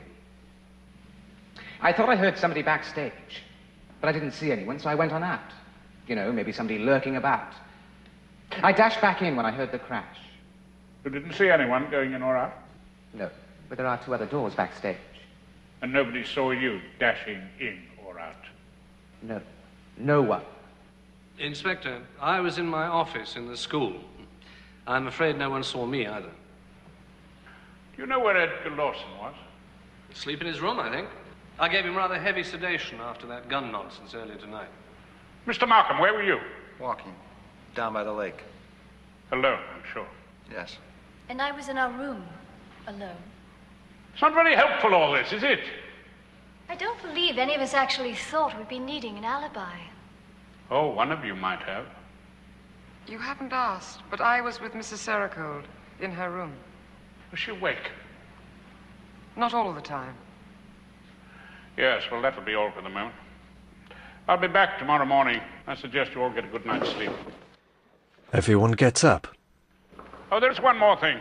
I thought I heard somebody backstage, but I didn't see anyone, so I went on out. You know, maybe somebody lurking about. I dashed back in when I heard the crash. You didn't see anyone going in or out? No, but there are 2 other doors backstage. And nobody saw you dashing in or out? No. No one. Inspector, I was in my office in the school. I'm afraid no one saw me either. Do you know where Edgar Lawson was? Asleep in his room, I think. I gave him rather heavy sedation after that gun nonsense earlier tonight. Mr. Markham, where were you? Walking. Down by the lake. Alone, I'm sure. Yes. And I was in our room, alone. It's not very helpful, all this, is it? I don't believe any of us actually thought we'd be needing an alibi. Oh, one of you might have. You haven't asked, but I was with Mrs. Saracold in her room. Was she awake? Not all of the time. Yes, well, that'll be all for the moment. I'll be back tomorrow morning. I suggest you all get a good night's sleep. Everyone gets up. Oh, there's one more thing.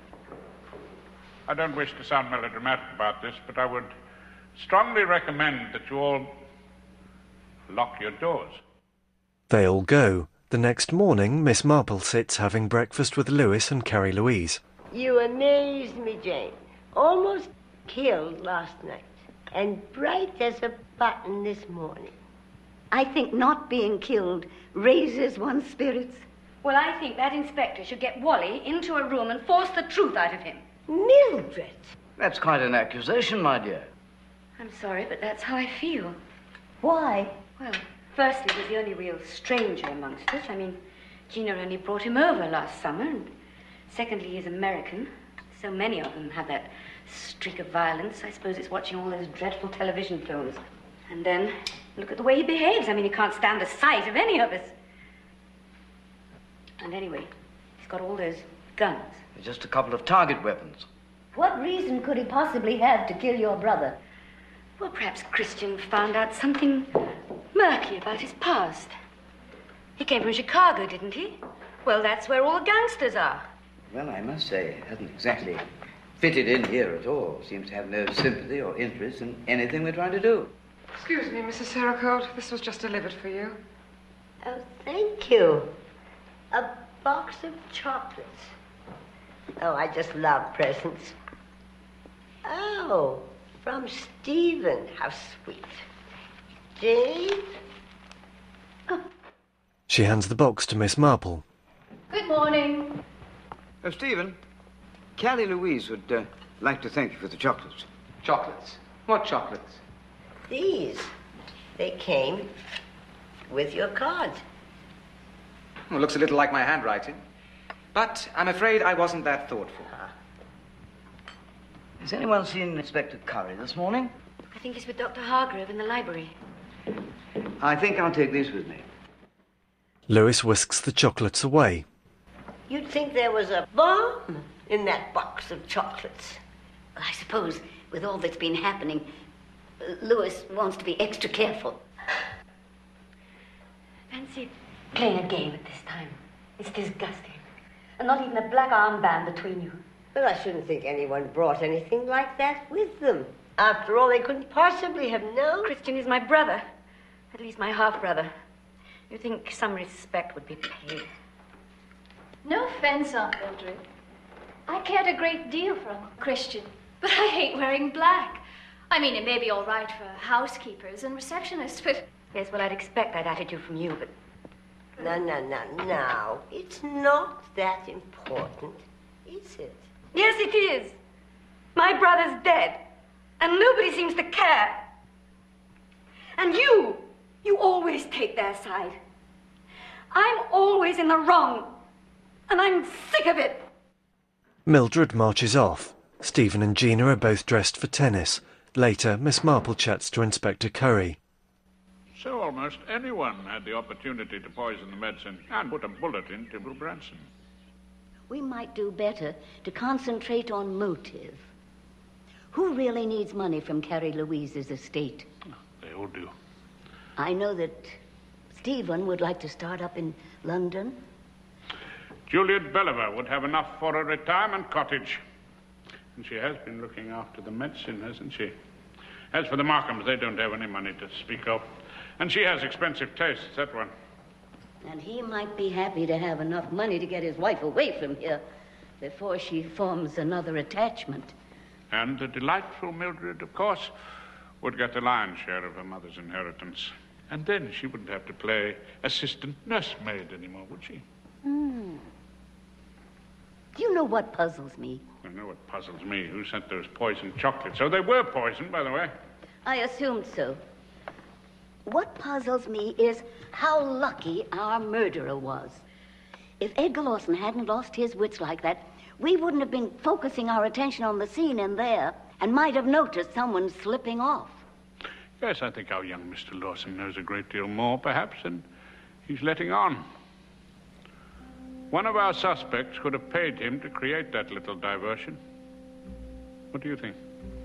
I don't wish to sound melodramatic about this, but I would strongly recommend that you all lock your doors. They all go. The next morning, Miss Marple sits having breakfast with Louis and Carrie Louise. You amazed me, Jane. Almost killed last night, and bright as a button this morning. I think not being killed raises one's spirits. Well, I think that inspector should get Wally into a room and force the truth out of him. Mildred! That's quite an accusation, my dear. I'm sorry, but that's how I feel. Why? Well, firstly, he's the only real stranger amongst us. I mean, Gina only brought him over last summer. And secondly, he's American. So many of them have that streak of violence. I suppose it's watching all those dreadful television films. And then, look at the way he behaves. I mean, he can't stand the sight of any of us. And anyway, he's got all those guns. Just a couple of target weapons. What reason could he possibly have to kill your brother? Well, perhaps Christian found out something murky about his past. He came from Chicago, didn't he? Well, that's where all the gangsters are. Well, I must say, it hasn't exactly fitted in here at all. Seems to have no sympathy or interest in anything we're trying to do. Excuse me, Mrs. Saracold. This was just delivered for you. Oh, thank you. A box of chocolates. Oh, I just love presents. Oh, from Stephen. How sweet. Jane? She hands the box to Miss Marple. Good morning. Stephen, Carrie Louise would like to thank you for the chocolates. Chocolates? What chocolates? These. They came with your card. Well, looks a little like my handwriting. But I'm afraid I wasn't that thoughtful. Has anyone seen Inspector Curry this morning? I think he's with Dr. Hargrove in the library. I think I'll take these with me. Louis whisks the chocolates away. You'd think there was a bomb in that box of chocolates. I suppose with all that's been happening, Louis wants to be extra careful. Fancy playing a game at this time. It's disgusting. And not even a black armband between you. Well, I shouldn't think anyone brought anything like that with them. After all, they couldn't possibly have known. Christian is my brother. At least my half-brother. You'd think some respect would be paid. No offense, Aunt Mildred. I cared a great deal for Uncle Christian, but I hate wearing black. I mean, it may be all right for housekeepers and receptionists, but... Yes, well, I'd expect that attitude from you, but... No. It's not that important, is it? Yes, it is. My brother's dead, and nobody seems to care. And you always take their side. I'm always in the wrong, and I'm sick of it. Mildred marches off. Stephen and Gina are both dressed for tennis. Later, Miss Marple chats to Inspector Curry. So almost anyone had the opportunity to poison the medicine and put a bullet in Tibble Branson. We might do better to concentrate on motive. Who really needs money from Carrie Louise's estate? They all do. I know that Stephen would like to start up in London. Juliet Belliver would have enough for a retirement cottage. And she has been looking after the medicine, hasn't she? As for the Markhams, they don't have any money to speak of. And she has expensive tastes, that one. And he might be happy to have enough money to get his wife away from here before she forms another attachment. And the delightful Mildred, of course, would get the lion's share of her mother's inheritance. And then she wouldn't have to play assistant nursemaid anymore, would she? Do you know what puzzles me? I know what puzzles me. Who sent those poisoned chocolates? Oh, they were poisoned, by the way. I assumed so. What puzzles me is how lucky our murderer was. If Edgar Lawson hadn't lost his wits like that, we wouldn't have been focusing our attention on the scene in there and might have noticed someone slipping off. Yes, I think our young Mr. Lawson knows a great deal more, perhaps, than he's letting on. One of our suspects could have paid him to create that little diversion. What do you think?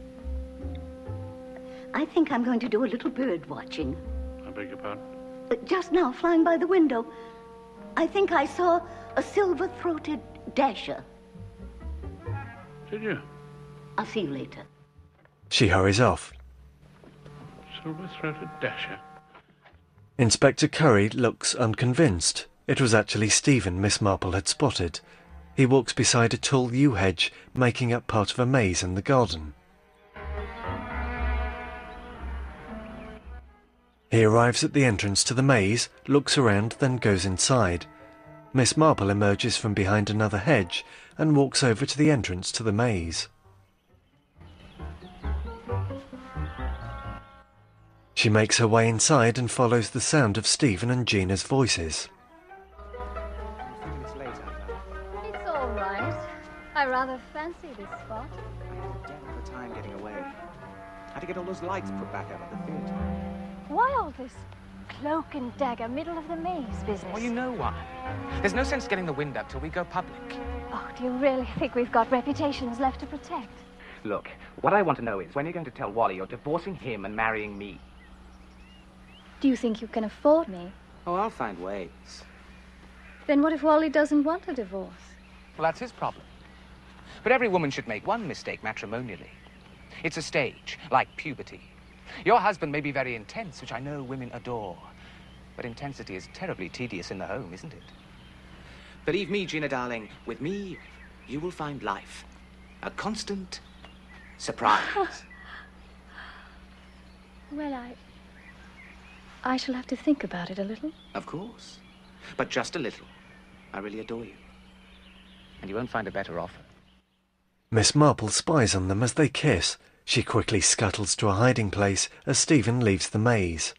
I think I'm going to do a little bird watching. I beg your pardon? Just now, flying by the window, I think I saw a silver-throated dasher. Did you? I'll see you later. She hurries off. Silver-throated dasher? Inspector Curry looks unconvinced. It was actually Stephen Miss Marple had spotted. He walks beside a tall yew hedge, making up part of a maze in the garden. He arrives at the entrance to the maze, looks around, then goes inside. Miss Marple emerges from behind another hedge and walks over to the entrance to the maze. She makes her way inside and follows the sound of Stephen and Gina's voices. It's all right. I rather fancy this spot. The time getting away. Had to get all those lights put back out of the theatre. Why all this cloak and dagger, middle of the maze business? Well, you know why. There's no sense getting the wind up till we go public. Oh, do you really think we've got reputations left to protect? Look, what I want to know is when you're going to tell Wally you're divorcing him and marrying me. Do you think you can afford me? Oh, I'll find ways. Then what if Wally doesn't want a divorce? Well, that's his problem. But every woman should make one mistake matrimonially. It's a stage, like puberty. Your husband may be very intense, which I know women adore. But intensity is terribly tedious in the home, isn't it? Believe me, Gina, darling, with me, you will find life. A constant surprise. Well, I shall have to think about it a little. Of course. But just a little. I really adore you. And you won't find a better offer. Miss Marple spies on them as they kiss. She quickly scuttles to a hiding place as Stephen leaves the maze.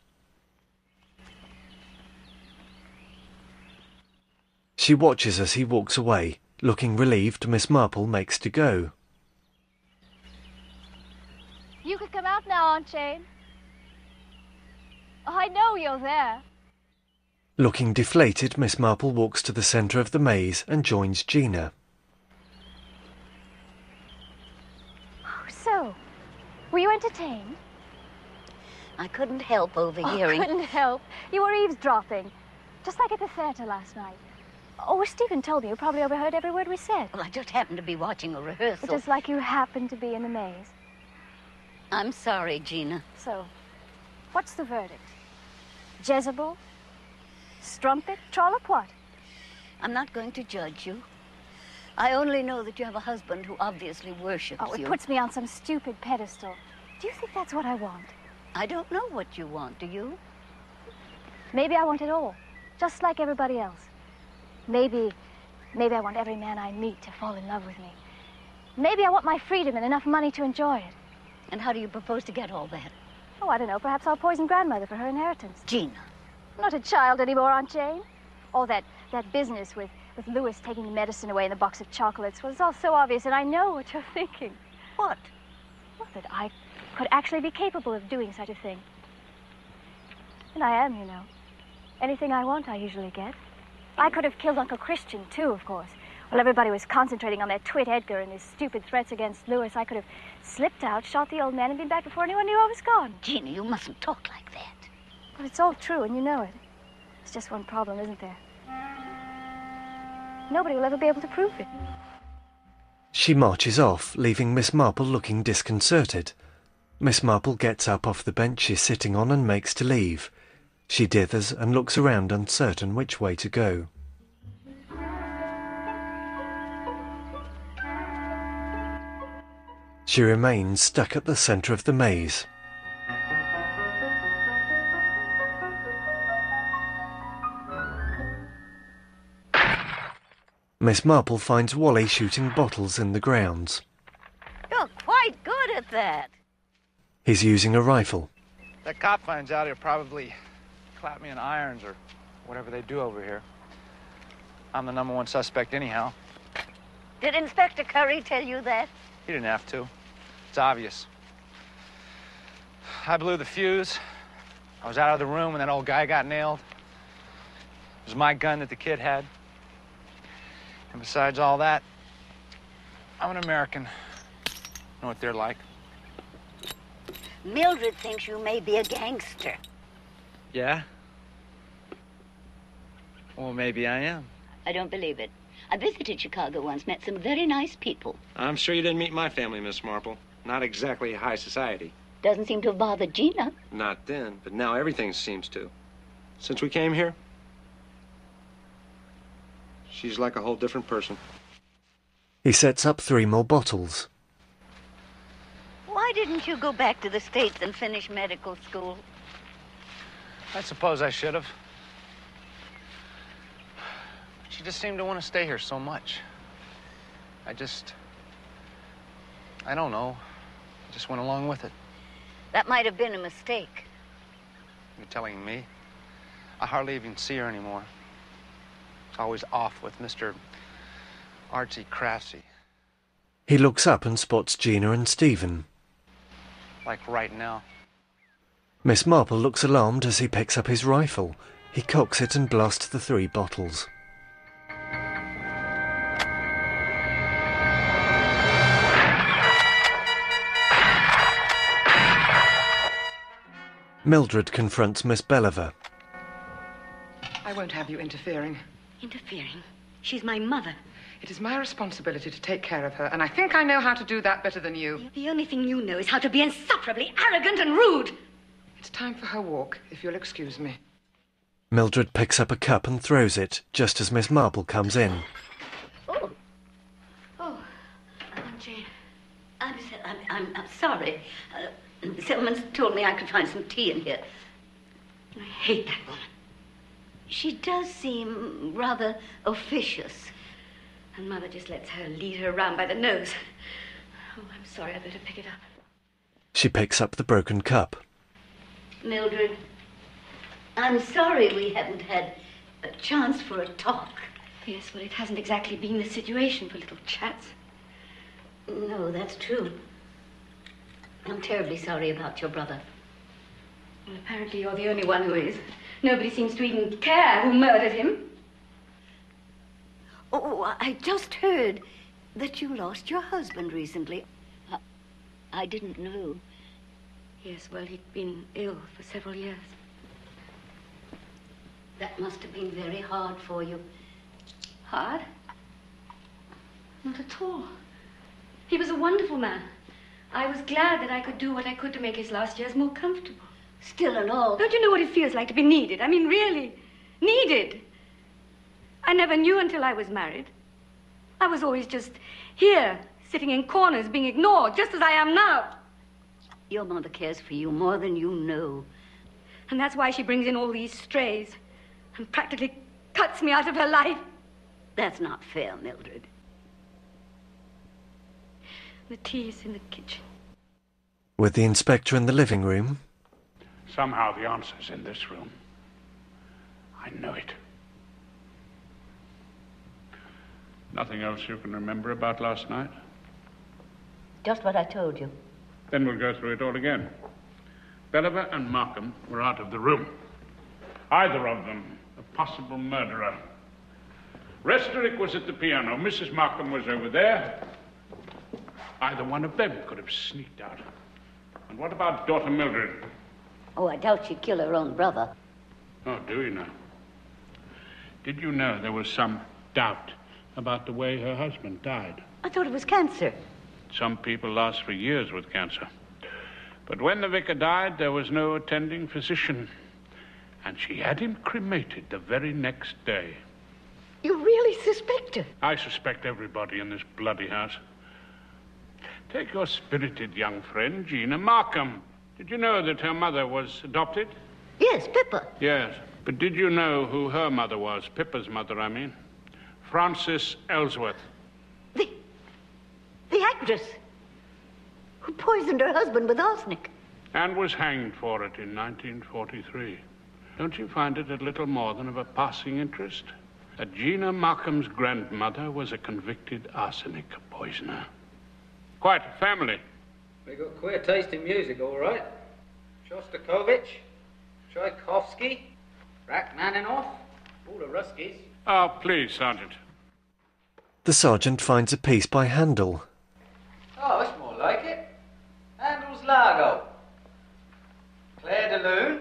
She watches as he walks away. Looking relieved, Miss Marple makes to go. You could come out now, Aunt Jane. Oh, I know you're there. Looking deflated, Miss Marple walks to the centre of the maze and joins Gina. Oh, so, were you entertained? I couldn't help overhearing. Oh, couldn't help. You were eavesdropping, just like at the theatre last night. Oh, Stephen told me you probably overheard every word we said. Well, I just happened to be watching a rehearsal. Just like you happened to be in the maze. I'm sorry, Gina. So, what's the verdict? Jezebel? Strumpet? Trollop? What? I'm not going to judge you. I only know that you have a husband who obviously worships you. Oh, it puts me on some stupid pedestal. Do you think that's what I want? I don't know what you want, do you? Maybe I want it all, just like everybody else. Maybe I want every man I meet to fall in love with me. Maybe I want my freedom and enough money to enjoy it. And how do you propose to get all that? Oh, I don't know. Perhaps I'll poison Grandmother for her inheritance. Gina. I'm not a child anymore, Aunt Jane. Oh, that business with Louis taking the medicine away in the box of chocolates. Well, it's all so obvious, and I know what you're thinking. What? Well, that I could actually be capable of doing such a thing. And I am, you know. Anything I want, I usually get. I could have killed Uncle Christian, too, of course. While everybody was concentrating on that twit Edgar and his stupid threats against Louis, I could have slipped out, shot the old man, and been back before anyone knew I was gone. Gina, you mustn't talk like that. But it's all true, and you know it. There's just one problem, isn't there? Nobody will ever be able to prove it. She marches off, leaving Miss Marple looking disconcerted. Miss Marple gets up off the bench she's sitting on and makes to leave. She dithers and looks around, uncertain which way to go. She remains stuck at the centre of the maze. Miss Marple finds Wally shooting bottles in the grounds. You're quite good at that. He's using a rifle. That cop finds out he'll probably clap me in irons or whatever they do over here. I'm the #1 suspect anyhow. Did Inspector Curry tell you that? He didn't have to. It's obvious. I blew the fuse. I was out of the room when that old guy got nailed. It was my gun that the kid had. And besides all that, I'm an American. I know what they're like. Mildred thinks you may be a gangster. Yeah? Well, maybe I am. I don't believe it. I visited Chicago once, met some very nice people. I'm sure you didn't meet my family, Miss Marple. Not exactly high society. Doesn't seem to have bothered Gina. Not then, but now everything seems to. Since we came here, she's like a whole different person. He sets up 3 more bottles. Why didn't you go back to the States and finish medical school? I suppose I should have. She just seemed to want to stay here so much. I don't know. I just went along with it. That might have been a mistake. You're telling me? I hardly even see her anymore. It's always off with Mr. Archie Crassy. He looks up and spots Gina and Stephen. Like right now. Miss Marple looks alarmed as he picks up his rifle. He cocks it and blasts the 3 bottles. Mildred confronts Miss Belliver. I won't have you interfering. Interfering? She's my mother. It is my responsibility to take care of her, and I think I know how to do that better than you. The only thing you know is how to be insufferably arrogant and rude. It's time for her walk, if you'll excuse me. Mildred picks up a cup and throws it, just as Miss Marple comes in. Jane. I'm sorry. Selman's told me I could find some tea in here. I hate that woman. She does seem rather officious. And Mother just lets her lead her around by the nose. Oh, I'm sorry. I'd better pick it up. She picks up the broken cup. Mildred, I'm sorry we haven't had a chance for a talk. Yes, well, it hasn't exactly been the situation for little chats. No, that's true. I'm terribly sorry about your brother. Well, apparently you're the only one who is. Nobody seems to even care who murdered him. Oh, I just heard that you lost your husband recently. I didn't know. Yes, well, he'd been ill for several years. That must have been very hard for you. Hard? Not at all. He was a wonderful man. I was glad that I could do what I could to make his last years more comfortable. Still and all. Don't you know what it feels like to be needed? I mean, really, needed. I never knew until I was married. I was always just here, sitting in corners, being ignored, just as I am now. Your mother cares for you more than you know. And that's why she brings in all these strays and practically cuts me out of her life. That's not fair, Mildred. The tea is in the kitchen. With the inspector in the living room. Somehow the answer's in this room. I know it. Nothing else you can remember about last night? Just what I told you. Then we'll go through it all again. Belliver and Markham were out of the room. Either of them a possible murderer. Restorick was at the piano. Mrs. Markham was over there. Either one of them could have sneaked out. And what about daughter Mildred? Oh, I doubt she'd kill her own brother. Oh, do you know? Did you know there was some doubt about the way her husband died? I thought it was cancer. Some people last for years with cancer. But when the vicar died, there was no attending physician. And she had him cremated the very next day. You really suspect her? I suspect everybody in this bloody house. Take your spirited young friend, Gina Markham. Did you know that her mother was adopted? Yes, Pippa. Yes. But did you know who her mother was? Pippa's mother, I mean. Frances Ellsworth. The actress who poisoned her husband with arsenic. And was hanged for it in 1943. Don't you find it a little more than of a passing interest? That Gina Markham's grandmother was a convicted arsenic poisoner. Quite a family. They got queer taste in music, all right. Shostakovich, Tchaikovsky, Rachmaninoff, all the Ruskies. Oh, please, Sergeant. The sergeant finds a piece by Handel. Oh, it's more like it. Handel's Largo. Claire de Lune.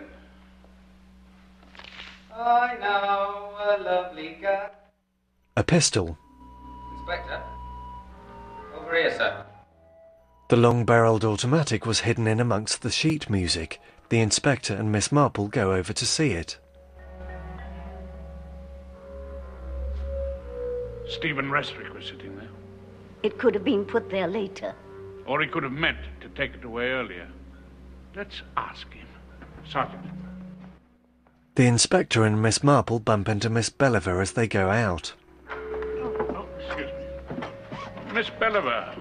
I know a lovely girl. A pistol. Inspector. Over here, sir. The long-barreled automatic was hidden in amongst the sheet music. The inspector and Miss Marple go over to see it. Stephen Restrick was sitting there. It could have been put there later. Or he could have meant to take it away earlier. Let's ask him. Sergeant. The inspector and Miss Marple bump into Miss Belliver as they go out. Oh, excuse me. Miss Belliver.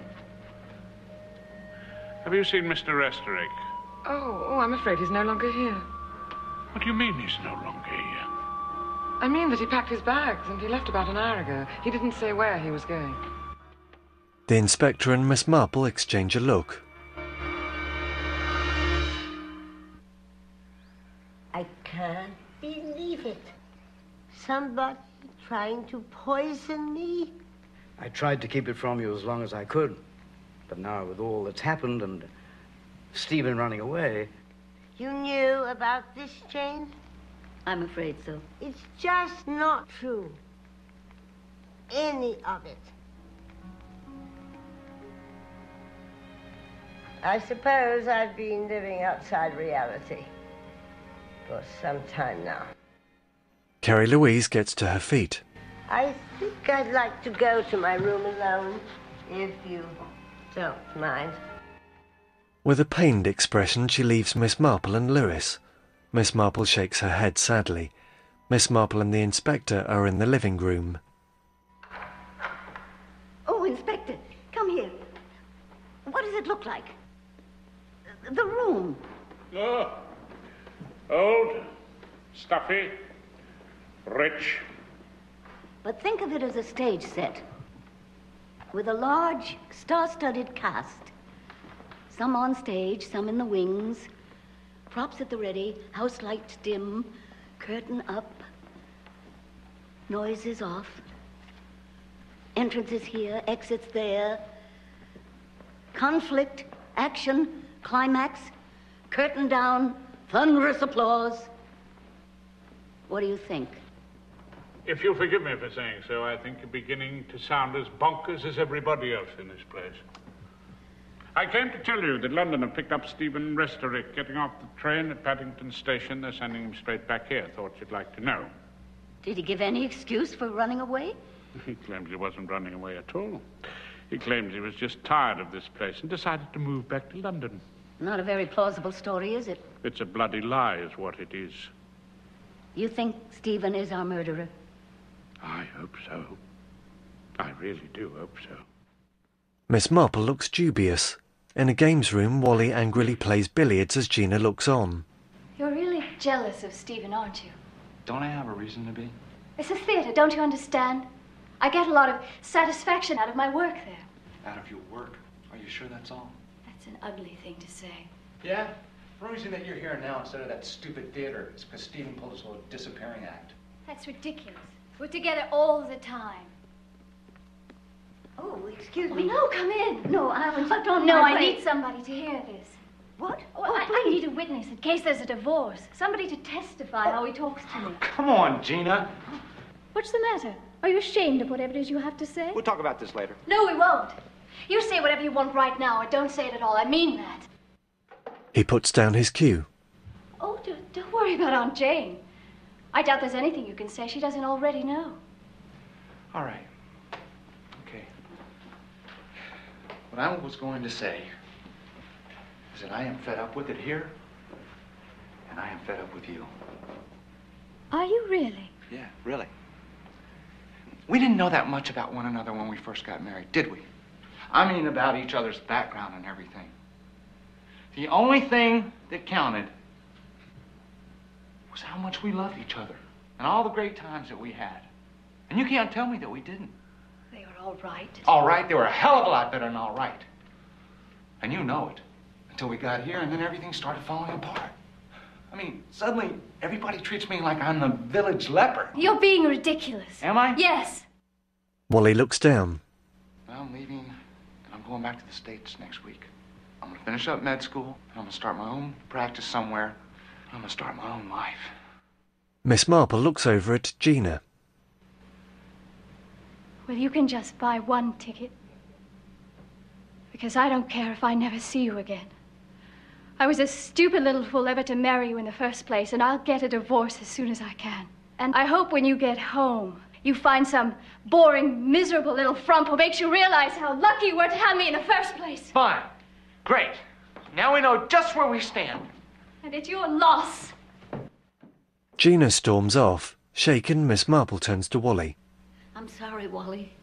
Have you seen Mr. Restrick? Oh, I'm afraid he's no longer here. What do you mean he's no longer here? I mean that he packed his bags and he left about an hour ago. He didn't say where he was going. The inspector and Miss Marple exchange a look. I can't believe it. Somebody trying to poison me? I tried to keep it from you as long as I could. But now, with all that's happened and Stephen running away... You knew about this, Jane? I'm afraid so. It's just not true. Any of it. I suppose I've been living outside reality for some time now. Carrie Louise gets to her feet. I think I'd like to go to my room alone, if you don't mind. With a pained expression, she leaves Miss Marple and Lewis. Miss Marple shakes her head sadly. Miss Marple and the inspector are in the living room. Oh, Inspector, come here. What does it look like? The room. Oh, old, stuffy, rich. But think of it as a stage set. With a large, star-studded cast. Some on stage, some in the wings. Props at the ready, house lights dim, curtain up. Noises off. Entrances here, exits there. Conflict, action, climax, curtain down, thunderous applause. What do you think? If you'll forgive me for saying so, I think you're beginning to sound as bonkers as everybody else in this place. I came to tell you that London have picked up Stephen Restrick getting off the train at Paddington Station. They're sending him straight back here. Thought you'd like to know. Did he give any excuse for running away? He claims he wasn't running away at all. He claims he was just tired of this place and decided to move back to London. Not a very plausible story, is it? It's a bloody lie, is what it is. You think Stephen is our murderer? I hope so. I really do hope so. Miss Marple looks dubious. In a games room, Wally angrily plays billiards as Gina looks on. You're really jealous of Stephen, aren't you? Don't I have a reason to be? It's a theatre, don't you understand? I get a lot of satisfaction out of my work there. Out of your work? Are you sure that's all? That's an ugly thing to say. Yeah? The reason that you're here now instead of that stupid theater is because Stephen pulled his whole disappearing act. That's ridiculous. We're together all the time. Oh, excuse Oh, me. no, come in. No, I was not on No, my I way. need somebody to hear this. What? Oh, I need a witness in case there's a divorce. Somebody to testify how he talks to me. Come on, Gina. What's the matter? Are you ashamed of whatever it is you have to say? We'll talk about this later. No, we won't. You say whatever you want right now, or don't say it at all. I mean that. He puts down his cue. Oh, don't worry about Aunt Jane. I doubt there's anything you can say she doesn't already know. All right. Okay. What I was going to say is that I am fed up with it here, and I am fed up with you. Are you really? Yeah, really. We didn't know that much about one another when we first got married, did we? I mean, about each other's background and everything. The only thing that counted was how much we loved each other and all the great times that we had. And you can't tell me that we didn't. They were all right. All right, they were a hell of a lot better than all right. And you know it. until we got here, and then everything started falling apart. I mean, suddenly everybody treats me like I'm the village leper. You're being ridiculous. Am I? Yes. Wally looks down. Well, I'm leaving, and I'm going back to the States next week. I'm gonna finish up med school, and I'm gonna start my own practice somewhere. I'm gonna start my own life. Miss Marple looks over at Gina. Well, you can just buy one ticket. Because I don't care if I never see you again. I was a stupid little fool ever to marry you in the first place, and I'll get a divorce as soon as I can. And I hope when you get home, you find some boring, miserable little frump who makes you realize how lucky you were to have me in the first place. Fine. Great. Now we know just where we stand. And it's your loss. Gina storms off. Shaken, Miss Marple turns to Wally. I'm sorry, Wally.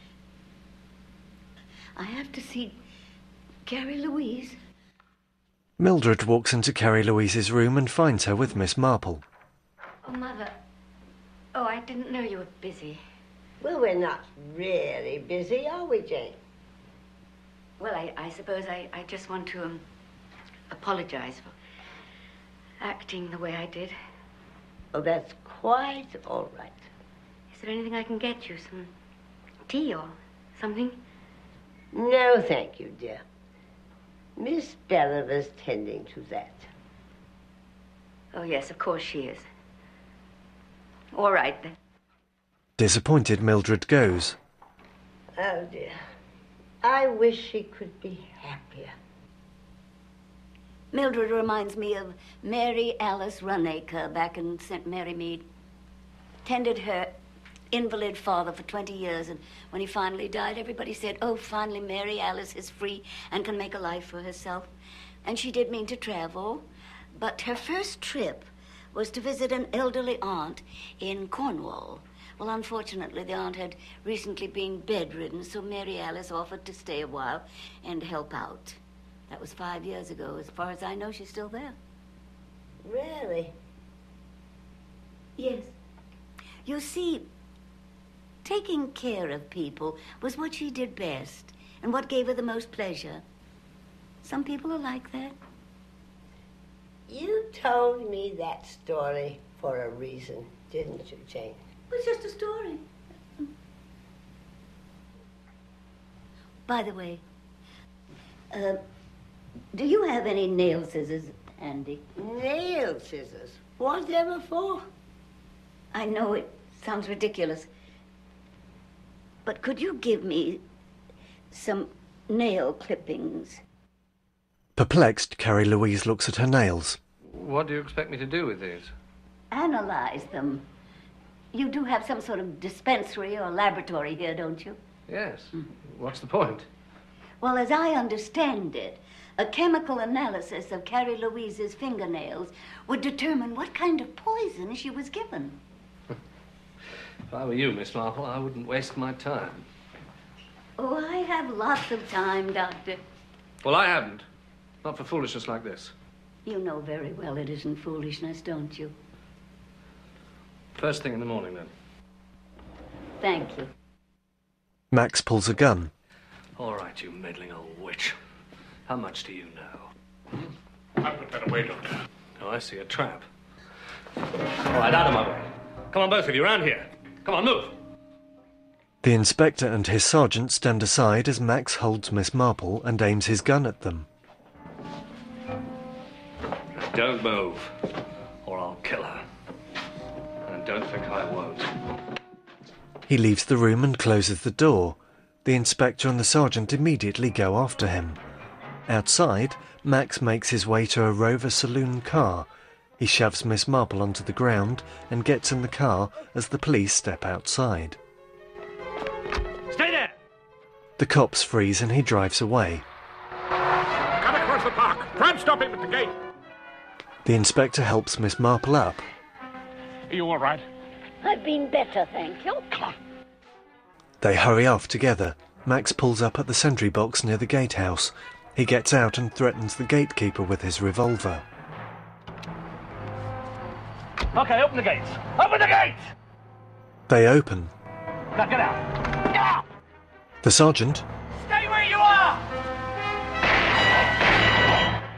I have to see Carrie Louise. Mildred walks into Carrie Louise's room and finds her with Miss Marple. Oh, Mother. Oh, I didn't know you were busy. Well, we're not really busy, are we, Jane? Well, I suppose I just want to apologize for acting the way I did. Oh, that's quite all right. Is there anything I can get you? Some tea or something? No, thank you, dear. Miss Belliver's tending to that. Oh, yes, of course she is. All right, then. Disappointed, Mildred goes. Oh, dear. I wish she could be happier. Mildred reminds me of Mary Alice Runacre back in St. Mary Mead. Tended her invalid father for 20 years, and when he finally died, everybody said, oh, finally Mary Alice is free and can make a life for herself. And she did mean to travel, but her first trip was to visit an elderly aunt in Cornwall. Well, unfortunately, the aunt had recently been bedridden, so Mary Alice offered to stay a while and help out. That was 5 years ago. As far as I know, she's still there. Really? Yes. You see, taking care of people was what she did best and what gave her the most pleasure. Some people are like that. You told me that story for a reason, didn't you, Jane? It was just a story. By the way, do you have any nail scissors handy? Nail scissors? Whatever for? I know it sounds ridiculous, but could you give me some nail clippings? Perplexed, Carrie Louise looks at her nails. What do you expect me to do with these? Analyze them. You do have some sort of dispensary or laboratory here, don't you? Yes. What's the point? Well, as I understand it, a chemical analysis of Carrie Louise's fingernails would determine what kind of poison she was given. If I were you, Miss Marple, I wouldn't waste my time. Oh, I have lots of time, Doctor. Well, I haven't. Not for foolishness like this. You know very well it isn't foolishness, don't you? First thing in the morning, then. Thank you. Max pulls a gun. All right, you meddling old witch. How much do you know? I'll put that away, Doctor. Oh, I see a trap. All right, out of my way. Come on, both of you, round here. Come on, move. The inspector and his sergeant stand aside as Max holds Miss Marple and aims his gun at them. Don't move, or I'll kill her. And don't think I won't. He leaves the room and closes the door. The inspector and the sergeant immediately go after him. Outside, Max makes his way to a Rover saloon car. He shoves Miss Marple onto the ground and gets in the car as the police step outside. Stay there! The cops freeze and he drives away. Come across the park. Try and stop him at the gate. The inspector helps Miss Marple up. Are you all right? I've been better, thank you. They hurry off together. Max pulls up at the sentry box near the gatehouse. He gets out and threatens the gatekeeper with his revolver. Okay, open the gates. Open the gates! They open. Now get out. Get out! The sergeant, Stay where you are!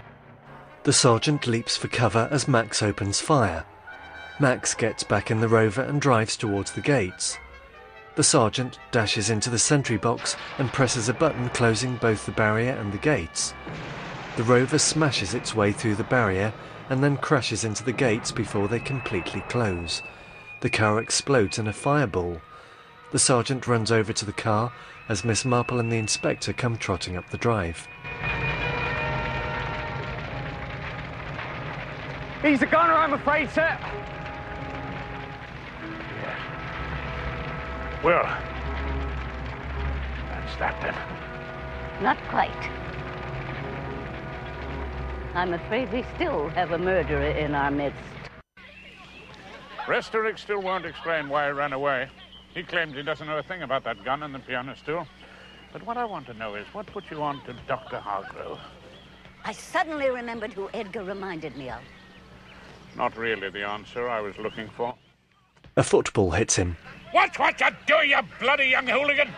The sergeant leaps for cover as Max opens fire. Max gets back in the Rover and drives towards the gates. The sergeant dashes into the sentry box and presses a button closing both the barrier and the gates. The Rover smashes its way through the barrier and then crashes into the gates before they completely close. The car explodes in a fireball. The sergeant runs over to the car as Miss Marple and the inspector come trotting up the drive. He's the gunner, I'm afraid, sir. Well, that's that then. Not quite. I'm afraid we still have a murderer in our midst. Restorick still won't explain why he ran away. He claims he doesn't know a thing about that gun and the piano stool. But what I want to know is, what put you on to Dr. Hargrove? I suddenly remembered who Edgar reminded me of. Not really the answer I was looking for. A football hits him. Watch what you do, you bloody young hooligan!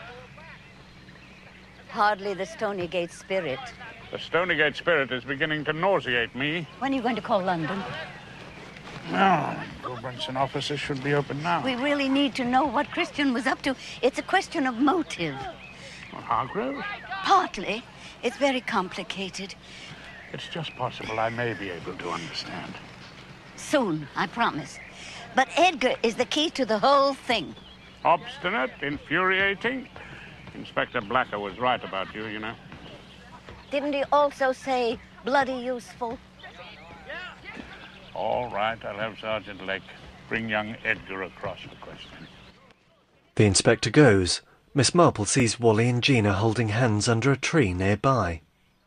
Hardly the Stonygate spirit. The Stonygate spirit is beginning to nauseate me. When are you going to call London? No, Gulbranson offices should be open now. We really need to know what Christian was up to. It's a question of motive. Well, Hargrove? Partly. It's very complicated. It's just possible I may be able to understand. Soon, I promise. But Edgar is the key to the whole thing. Obstinate, infuriating. Inspector Blacker was right about you, you know. Didn't he also say bloody useful? All right, I'll have Sergeant Lake bring young Edgar across for questioning. The inspector goes. Miss Marple sees Wally and Gina holding hands under a tree nearby.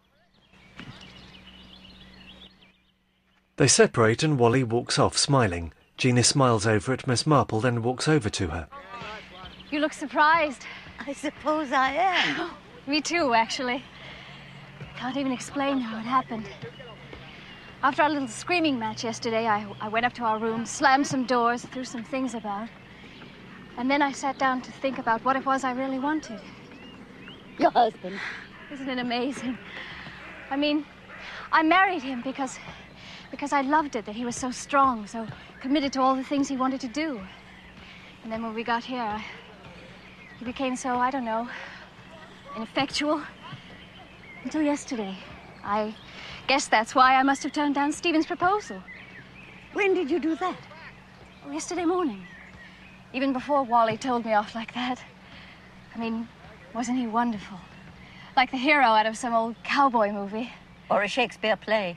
They separate and Wally walks off smiling. Gina smiles over at Miss Marple, then walks over to her. You look surprised. I suppose I am. Me too, actually. Can't even explain how it happened. After our little screaming match yesterday, I went up to our room, slammed some doors, threw some things about. And then I sat down to think about what it was I really wanted. Your husband. Isn't it amazing? I mean, I married him because I loved it, that he was so strong, so committed to all the things he wanted to do. And then when we got here, he became so, I don't know, ineffectual. Until yesterday. I guess that's why I must have turned down Stephen's proposal. When did you do that? Oh, yesterday morning. Even before Wally told me off like that. I mean, wasn't he wonderful? Like the hero out of some old cowboy movie. Or a Shakespeare play.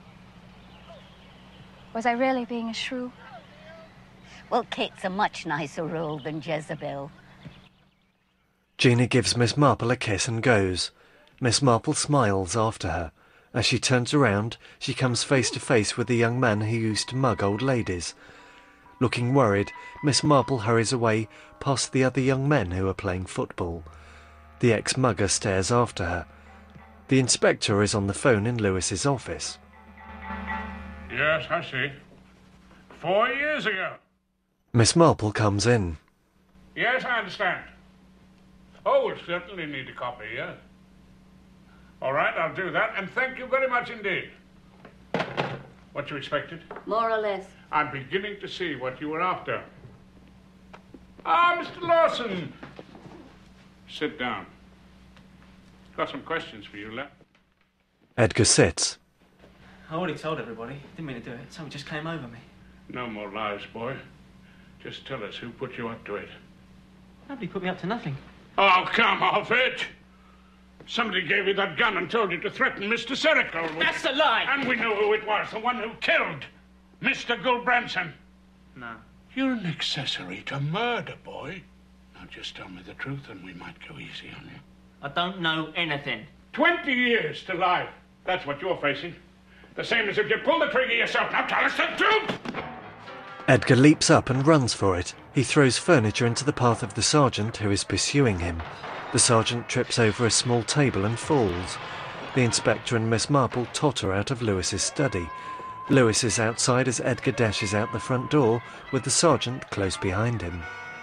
Was I really being a shrew? Well, Kate's a much nicer role than Jezebel. Gina gives Miss Marple a kiss and goes. Miss Marple smiles after her. As she turns around, she comes face to face with the young man who used to mug old ladies. Looking worried, Miss Marple hurries away past the other young men who are playing football. The ex-mugger stares after her. The inspector is on the phone in Lewis's office. Yes, I see. 4 years ago. Miss Marple comes in. Yes, I understand. Oh, we'll certainly need a copy, yes. All right, I'll do that, and thank you very much indeed. What you expected? More or less. I'm beginning to see what you were after. Ah, Mr. Lawson. Sit down. Got some questions for you, lad. Edgar sits. I already told everybody. Didn't mean to do it. Something just came over me. No more lies, boy. Just tell us who put you up to it. Nobody put me up to nothing. Oh, come off it. Somebody gave you that gun and told you to threaten Mr. Serical. That's a lie! And we know who it was, the one who killed Mr. Gulbranson. No. You're an accessory to murder, boy. Now just tell me the truth and we might go easy on you. I don't know anything. 20 years to life. That's what you're facing. The same as if you pulled the trigger yourself. Now tell us the truth! Edgar leaps up and runs for it. He throws furniture into the path of the sergeant, who is pursuing him. The sergeant trips over a small table and falls. The inspector and Miss Marple totter out of Lewis's study. Lewis is outside as Edgar dashes out the front door, with the sergeant close behind him.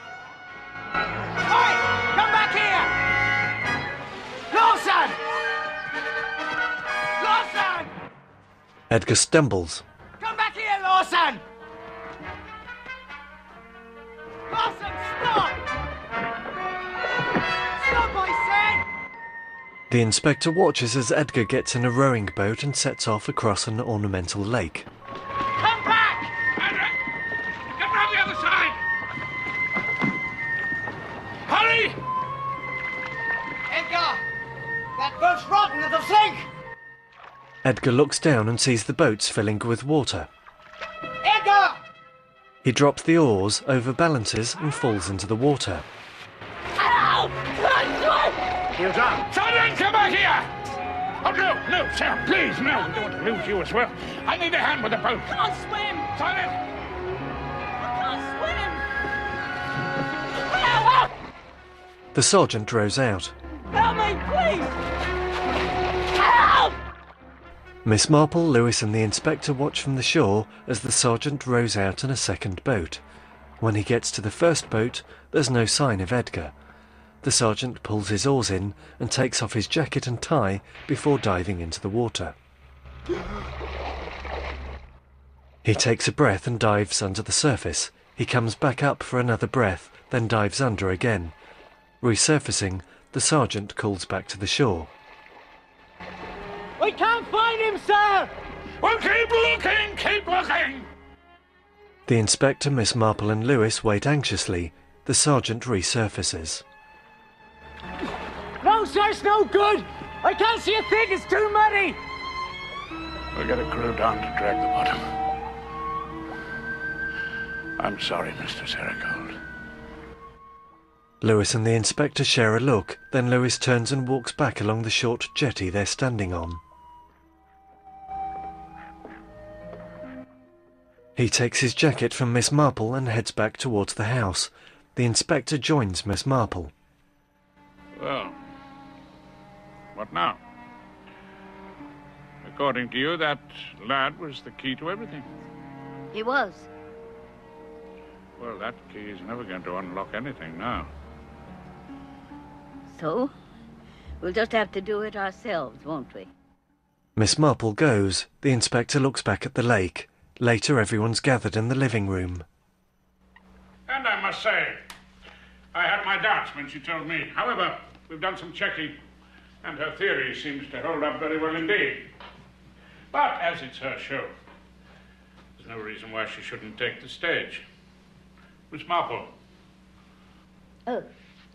Hey! Come back here! Lawson! Lawson! Edgar stumbles. Come back here, Lawson! Lawson, stop! Stop, I said! The inspector watches as Edgar gets in a rowing boat and sets off across an ornamental lake. Come back! Get round the other side! Hurry! Edgar! That boat's rotten at the sink! Edgar looks down and sees the boats filling with water. Edgar! He drops the oars, overbalances and falls into the water. Ow! You're done. Sergeant, come back here! Oh, no, sir, please, no. I don't want to lose you as well. I need a hand with the boat. I can't swim! Sergeant! I can't swim! Help! The sergeant rows out. Help me, please! Help! Miss Marple, Lewis and the inspector watch from the shore as the sergeant rows out in a second boat. When he gets to the first boat, there's no sign of Edgar. The sergeant pulls his oars in and takes off his jacket and tie before diving into the water. He takes a breath and dives under the surface. He comes back up for another breath, then dives under again. Resurfacing, the sergeant calls back to the shore. We can't find him, sir! Well, keep looking, keep looking! The inspector, Miss Marple and Lewis wait anxiously. The sergeant resurfaces. No, sir, it's no good! I can't see a thing, it's too muddy! We'll get a crew down to drag the bottom. I'm sorry, Mr. Serigold. Lewis and the inspector share a look, then Lewis turns and walks back along the short jetty they're standing on. He takes his jacket from Miss Marple and heads back towards the house. The inspector joins Miss Marple. Well, what now? According to you, that lad was the key to everything. He was. Well, that key is never going to unlock anything now. So, we'll just have to do it ourselves, won't we? Miss Marple goes. The inspector looks back at the lake. Later, everyone's gathered in the living room. And I must say, I had my doubts when she told me. However, we've done some checking, and her theory seems to hold up very well indeed. But as it's her show, there's no reason why she shouldn't take the stage. Miss Marple. Oh.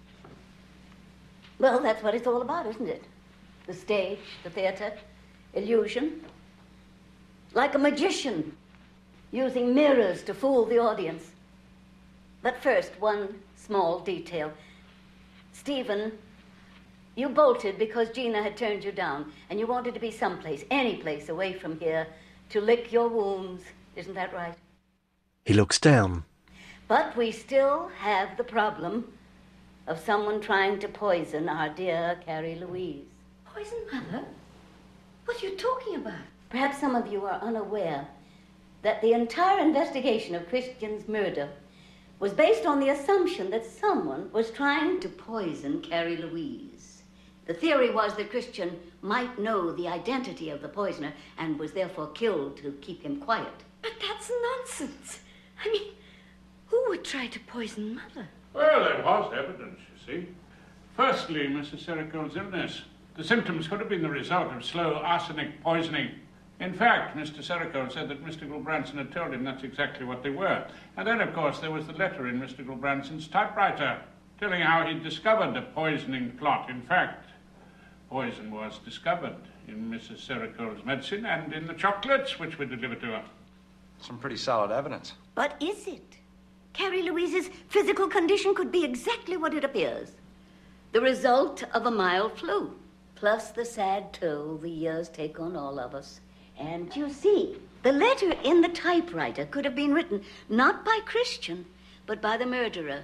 Well, that's what it's all about, isn't it? The stage, the theatre, illusion. Like a magician, using mirrors to fool the audience. But first, one small detail. Stephen, you bolted because Gina had turned you down, and you wanted to be someplace, any place away from here, to lick your wounds. Isn't that right? He looks down. But we still have the problem of someone trying to poison our dear Carrie Louise. Poison, Mother? What are you talking about? Perhaps some of you are unaware that the entire investigation of Christian's murder was based on the assumption that someone was trying to poison Carrie Louise. The theory was that Christian might know the identity of the poisoner and was therefore killed to keep him quiet. But that's nonsense. I mean, who would try to poison Mother? Well, there was evidence, you see. Firstly, Mrs. Sericole's illness. The symptoms could have been the result of slow arsenic poisoning. In fact, Mr. Sericole said that Mr. Gulbranson had told him that's exactly what they were. And then, of course, there was the letter in Mr. Gulbranson's typewriter telling how he'd discovered a poisoning plot. In fact, poison was discovered in Mrs. Sericole's medicine and in the chocolates which were delivered to her. Some pretty solid evidence. But is it? Carrie Louise's physical condition could be exactly what it appears. The result of a mild flu, plus the sad toll the years take on all of us. And you see, the letter in the typewriter could have been written not by Christian, but by the murderer.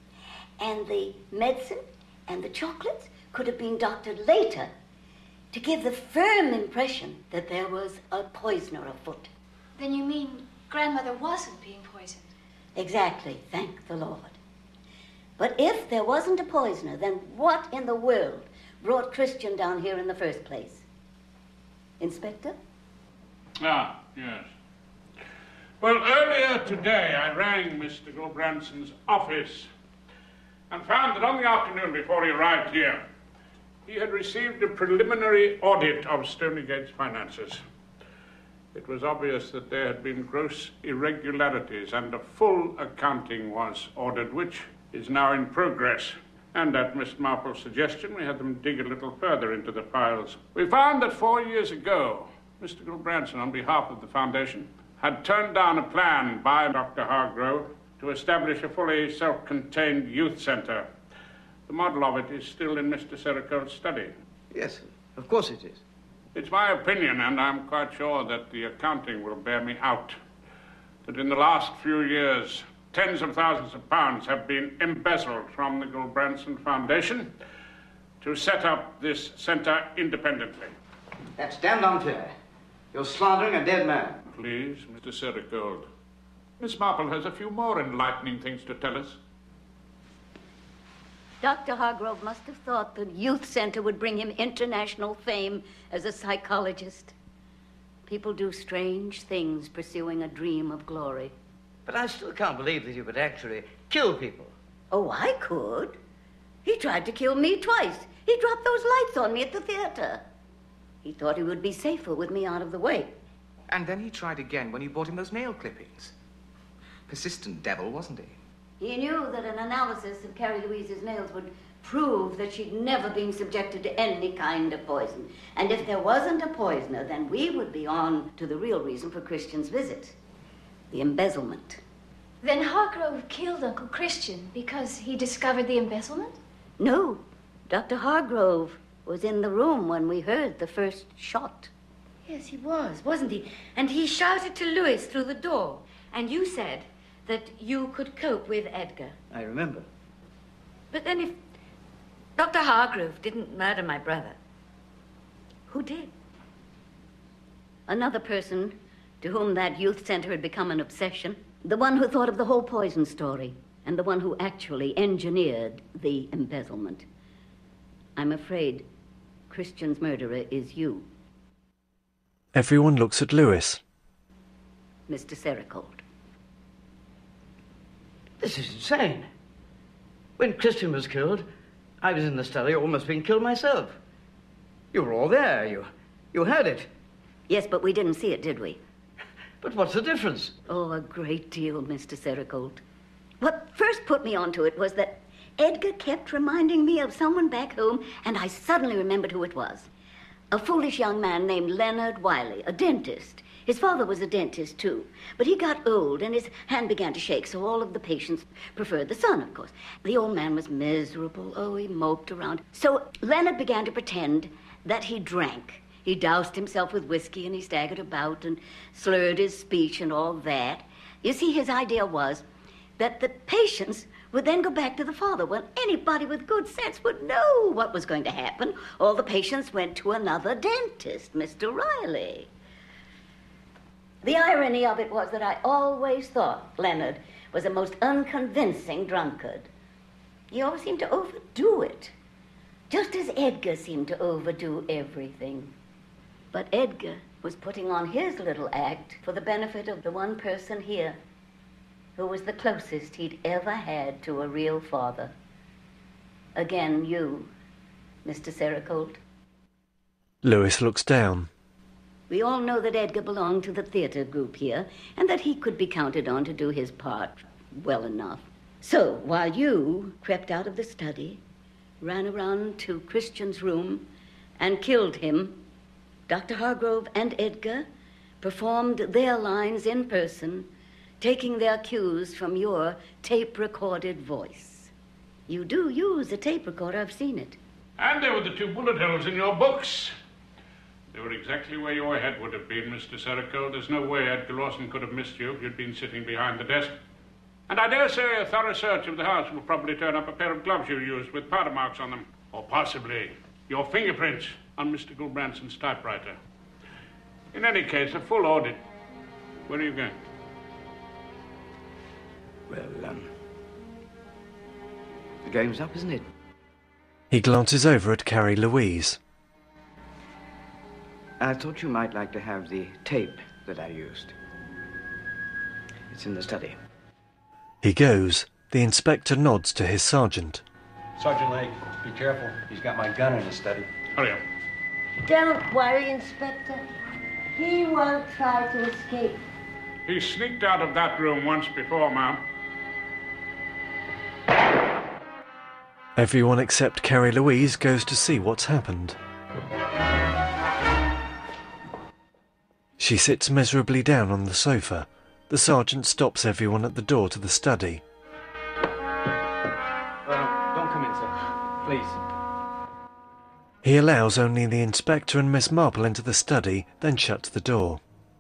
And the medicine and the chocolates could have been doctored later to give the firm impression that there was a poisoner afoot. Then you mean Grandmother wasn't being poisoned? Exactly, thank the Lord. But if there wasn't a poisoner, then what in the world brought Christian down here in the first place? Inspector? Ah, yes. Well, earlier today I rang Mr. Gulbranson's office and found that on the afternoon before he arrived here, he had received a preliminary audit of Stonygate's finances. It was obvious that there had been gross irregularities and a full accounting was ordered, which is now in progress. And at Miss Marple's suggestion, we had them dig a little further into the files. We found that 4 years ago, Mr. Gulbranson, on behalf of the Foundation, had turned down a plan by Dr. Hargrove to establish a fully self-contained youth centre. The model of it is still in Mr. Sericole's study. Yes, of course it is. It's my opinion, and I'm quite sure that the accounting will bear me out, that in the last few years, tens of thousands of pounds have been embezzled from the Gulbranson Foundation to set up this centre independently. That's damned unfair. You're slandering a dead man. Please, Mr. Sericold. Miss Marple has a few more enlightening things to tell us. Dr. Hargrove must have thought the youth center would bring him international fame as a psychologist. People do strange things pursuing a dream of glory. But I still can't believe that you could actually kill people. Oh, I could. He tried to kill me twice. He dropped those lights on me at the theater. He thought he would be safer with me out of the way. And then he tried again when you bought him those nail clippings. Persistent devil, wasn't he? He knew that an analysis of Carrie Louise's nails would prove that she'd never been subjected to any kind of poison. And if there wasn't a poisoner, then we would be on to the real reason for Christian's visit. The embezzlement. Then Hargrove killed Uncle Christian because he discovered the embezzlement? No. Dr. Hargrove was in the room when we heard the first shot. Yes, he was, wasn't he? And he shouted to Louis through the door. And you said that you could cope with Edgar. I remember. But then if Dr. Hargrove didn't murder my brother, who did? Another person to whom that youth center had become an obsession. The one who thought of the whole poison story, and the one who actually engineered the embezzlement. I'm afraid Christian's murderer is you, Everyone looks at Louis. Mr. Sericold. This is insane. When Christian was killed, I was in the study almost being killed myself. You were all there. You heard it. Yes, but we didn't see it, did we? But what's the difference? Oh, a great deal, Mr. Sericold. What first put me onto it was that Edgar kept reminding me of someone back home, and I suddenly remembered who it was. A foolish young man named Leonard Wiley, a dentist. His father was a dentist, too. But he got old, and his hand began to shake, so all of the patients preferred the son, of course. The old man was miserable. Oh, he moped around. So Leonard began to pretend that he drank. He doused himself with whiskey, and he staggered about and slurred his speech and all that. You see, his idea was that the patients would then go back to the father. Well, anybody with good sense would know what was going to happen. All the patients went to another dentist, Mr. Riley. The irony of it was that I always thought Leonard was a most unconvincing drunkard. He always seemed to overdo it, just as Edgar seemed to overdo everything. But Edgar was putting on his little act for the benefit of the one person here who was the closest he'd ever had to a real father. Again, you, Mr. Sericold. Louis looks down. We all know that Edgar belonged to the theater group here, and that he could be counted on to do his part well enough. So, while you crept out of the study, ran around to Christian's room, and killed him, Dr. Hargrove and Edgar performed their lines in person, taking their cues from your tape-recorded voice. You do use a tape recorder, I've seen it. And there were the 2 bullet holes in your books. They were exactly where your head would have been, Mr. Sericold. There's no way Edgar Lawson could have missed you if you'd been sitting behind the desk. And I dare say a thorough search of the house will probably turn up a pair of gloves you used with powder marks on them. Or possibly your fingerprints on Mr. Gulbranson's typewriter. In any case, a full audit. Where are you going? Well, the game's up, isn't it? He glances over at Carrie Louise. I thought you might like to have the tape that I used. It's in the study. He goes. The inspector nods to his sergeant. Sergeant Lake, be careful. He's got my gun in his study. Hurry up. Don't worry, Inspector. He won't try to escape. He sneaked out of that room once before, ma'am. Everyone except Carrie Louise goes to see what's happened. She sits miserably down on the sofa. The sergeant stops everyone at the door to the study. Don't come in, sir. Please. He allows only the inspector and Miss Marple into the study, then shuts the door.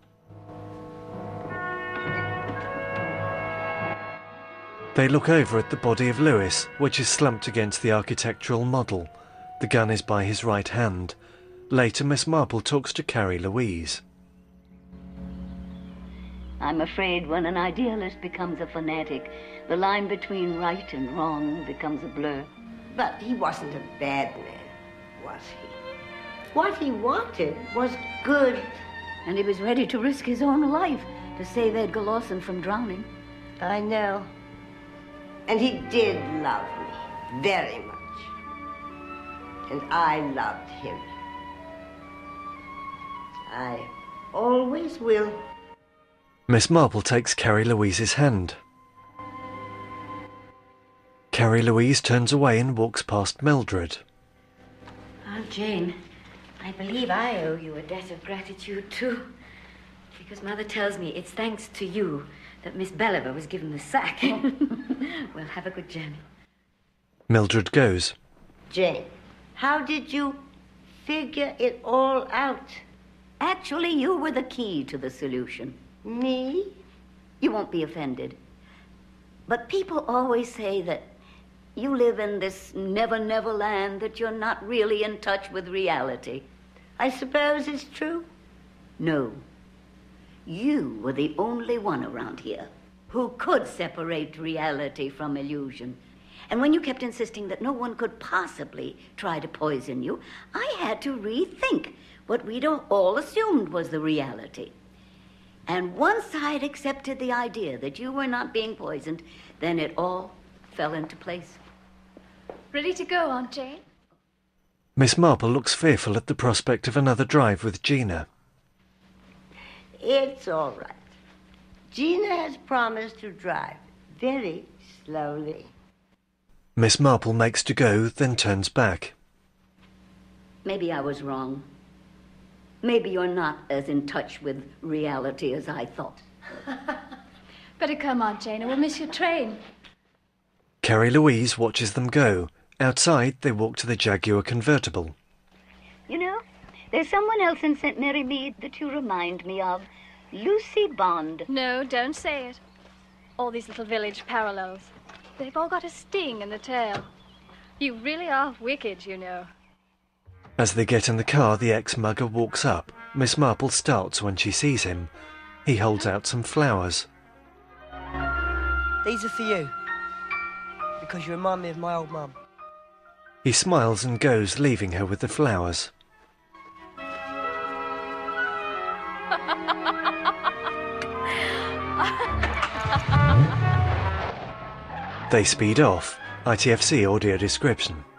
They look over at the body of Lewis, which is slumped against the architectural model. The gun is by his right hand. Later, Miss Marple talks to Carrie Louise. I'm afraid when an idealist becomes a fanatic, the line between right and wrong becomes a blur. But he wasn't a bad man, was he? What he wanted was good. And he was ready to risk his own life to save Edgar Lawson from drowning. I know. And he did love me very much. And I loved him. I always will. Miss Marple takes Carrie Louise's hand. Carrie Louise turns away and walks past Mildred. Aunt Jane, I believe I owe you a debt of gratitude, too. Because Mother tells me it's thanks to you that Miss Belliver was given the sack. Well, have a good journey. Mildred goes. Jane, how did you figure it all out? Actually, you were the key to the solution. Me? You won't be offended. But people always say that you live in this never land, that you're not really in touch with reality. I suppose it's true? No. You were the only one around here who could separate reality from illusion. And when you kept insisting that no one could possibly try to poison you, I had to rethink what we'd all assumed was the reality. And once I'd accepted the idea that you were not being poisoned, then it all fell into place. Ready to go, Aunt Jane? Miss Marple looks fearful at the prospect of another drive with Gina. It's all right. Gina has promised to drive very slowly. Miss Marple makes to go, then turns back. Maybe I was wrong. Maybe you're not as in touch with reality as I thought. Better come, Aunt Jane, or we'll miss your train. Carrie Louise watches them go. Outside, they walk to the Jaguar convertible. You know, there's someone else in St. Mary Mead that you remind me of. Lucy Bond. No, don't say it. All these little village parallels. They've all got a sting in the tail. You really are wicked, you know. As they get in the car, the ex-mugger walks up. Miss Marple starts when she sees him. He holds out some flowers. These are for you. Because you remind me of my old mum. He smiles and goes, leaving her with the flowers. They speed off. ITFC audio description.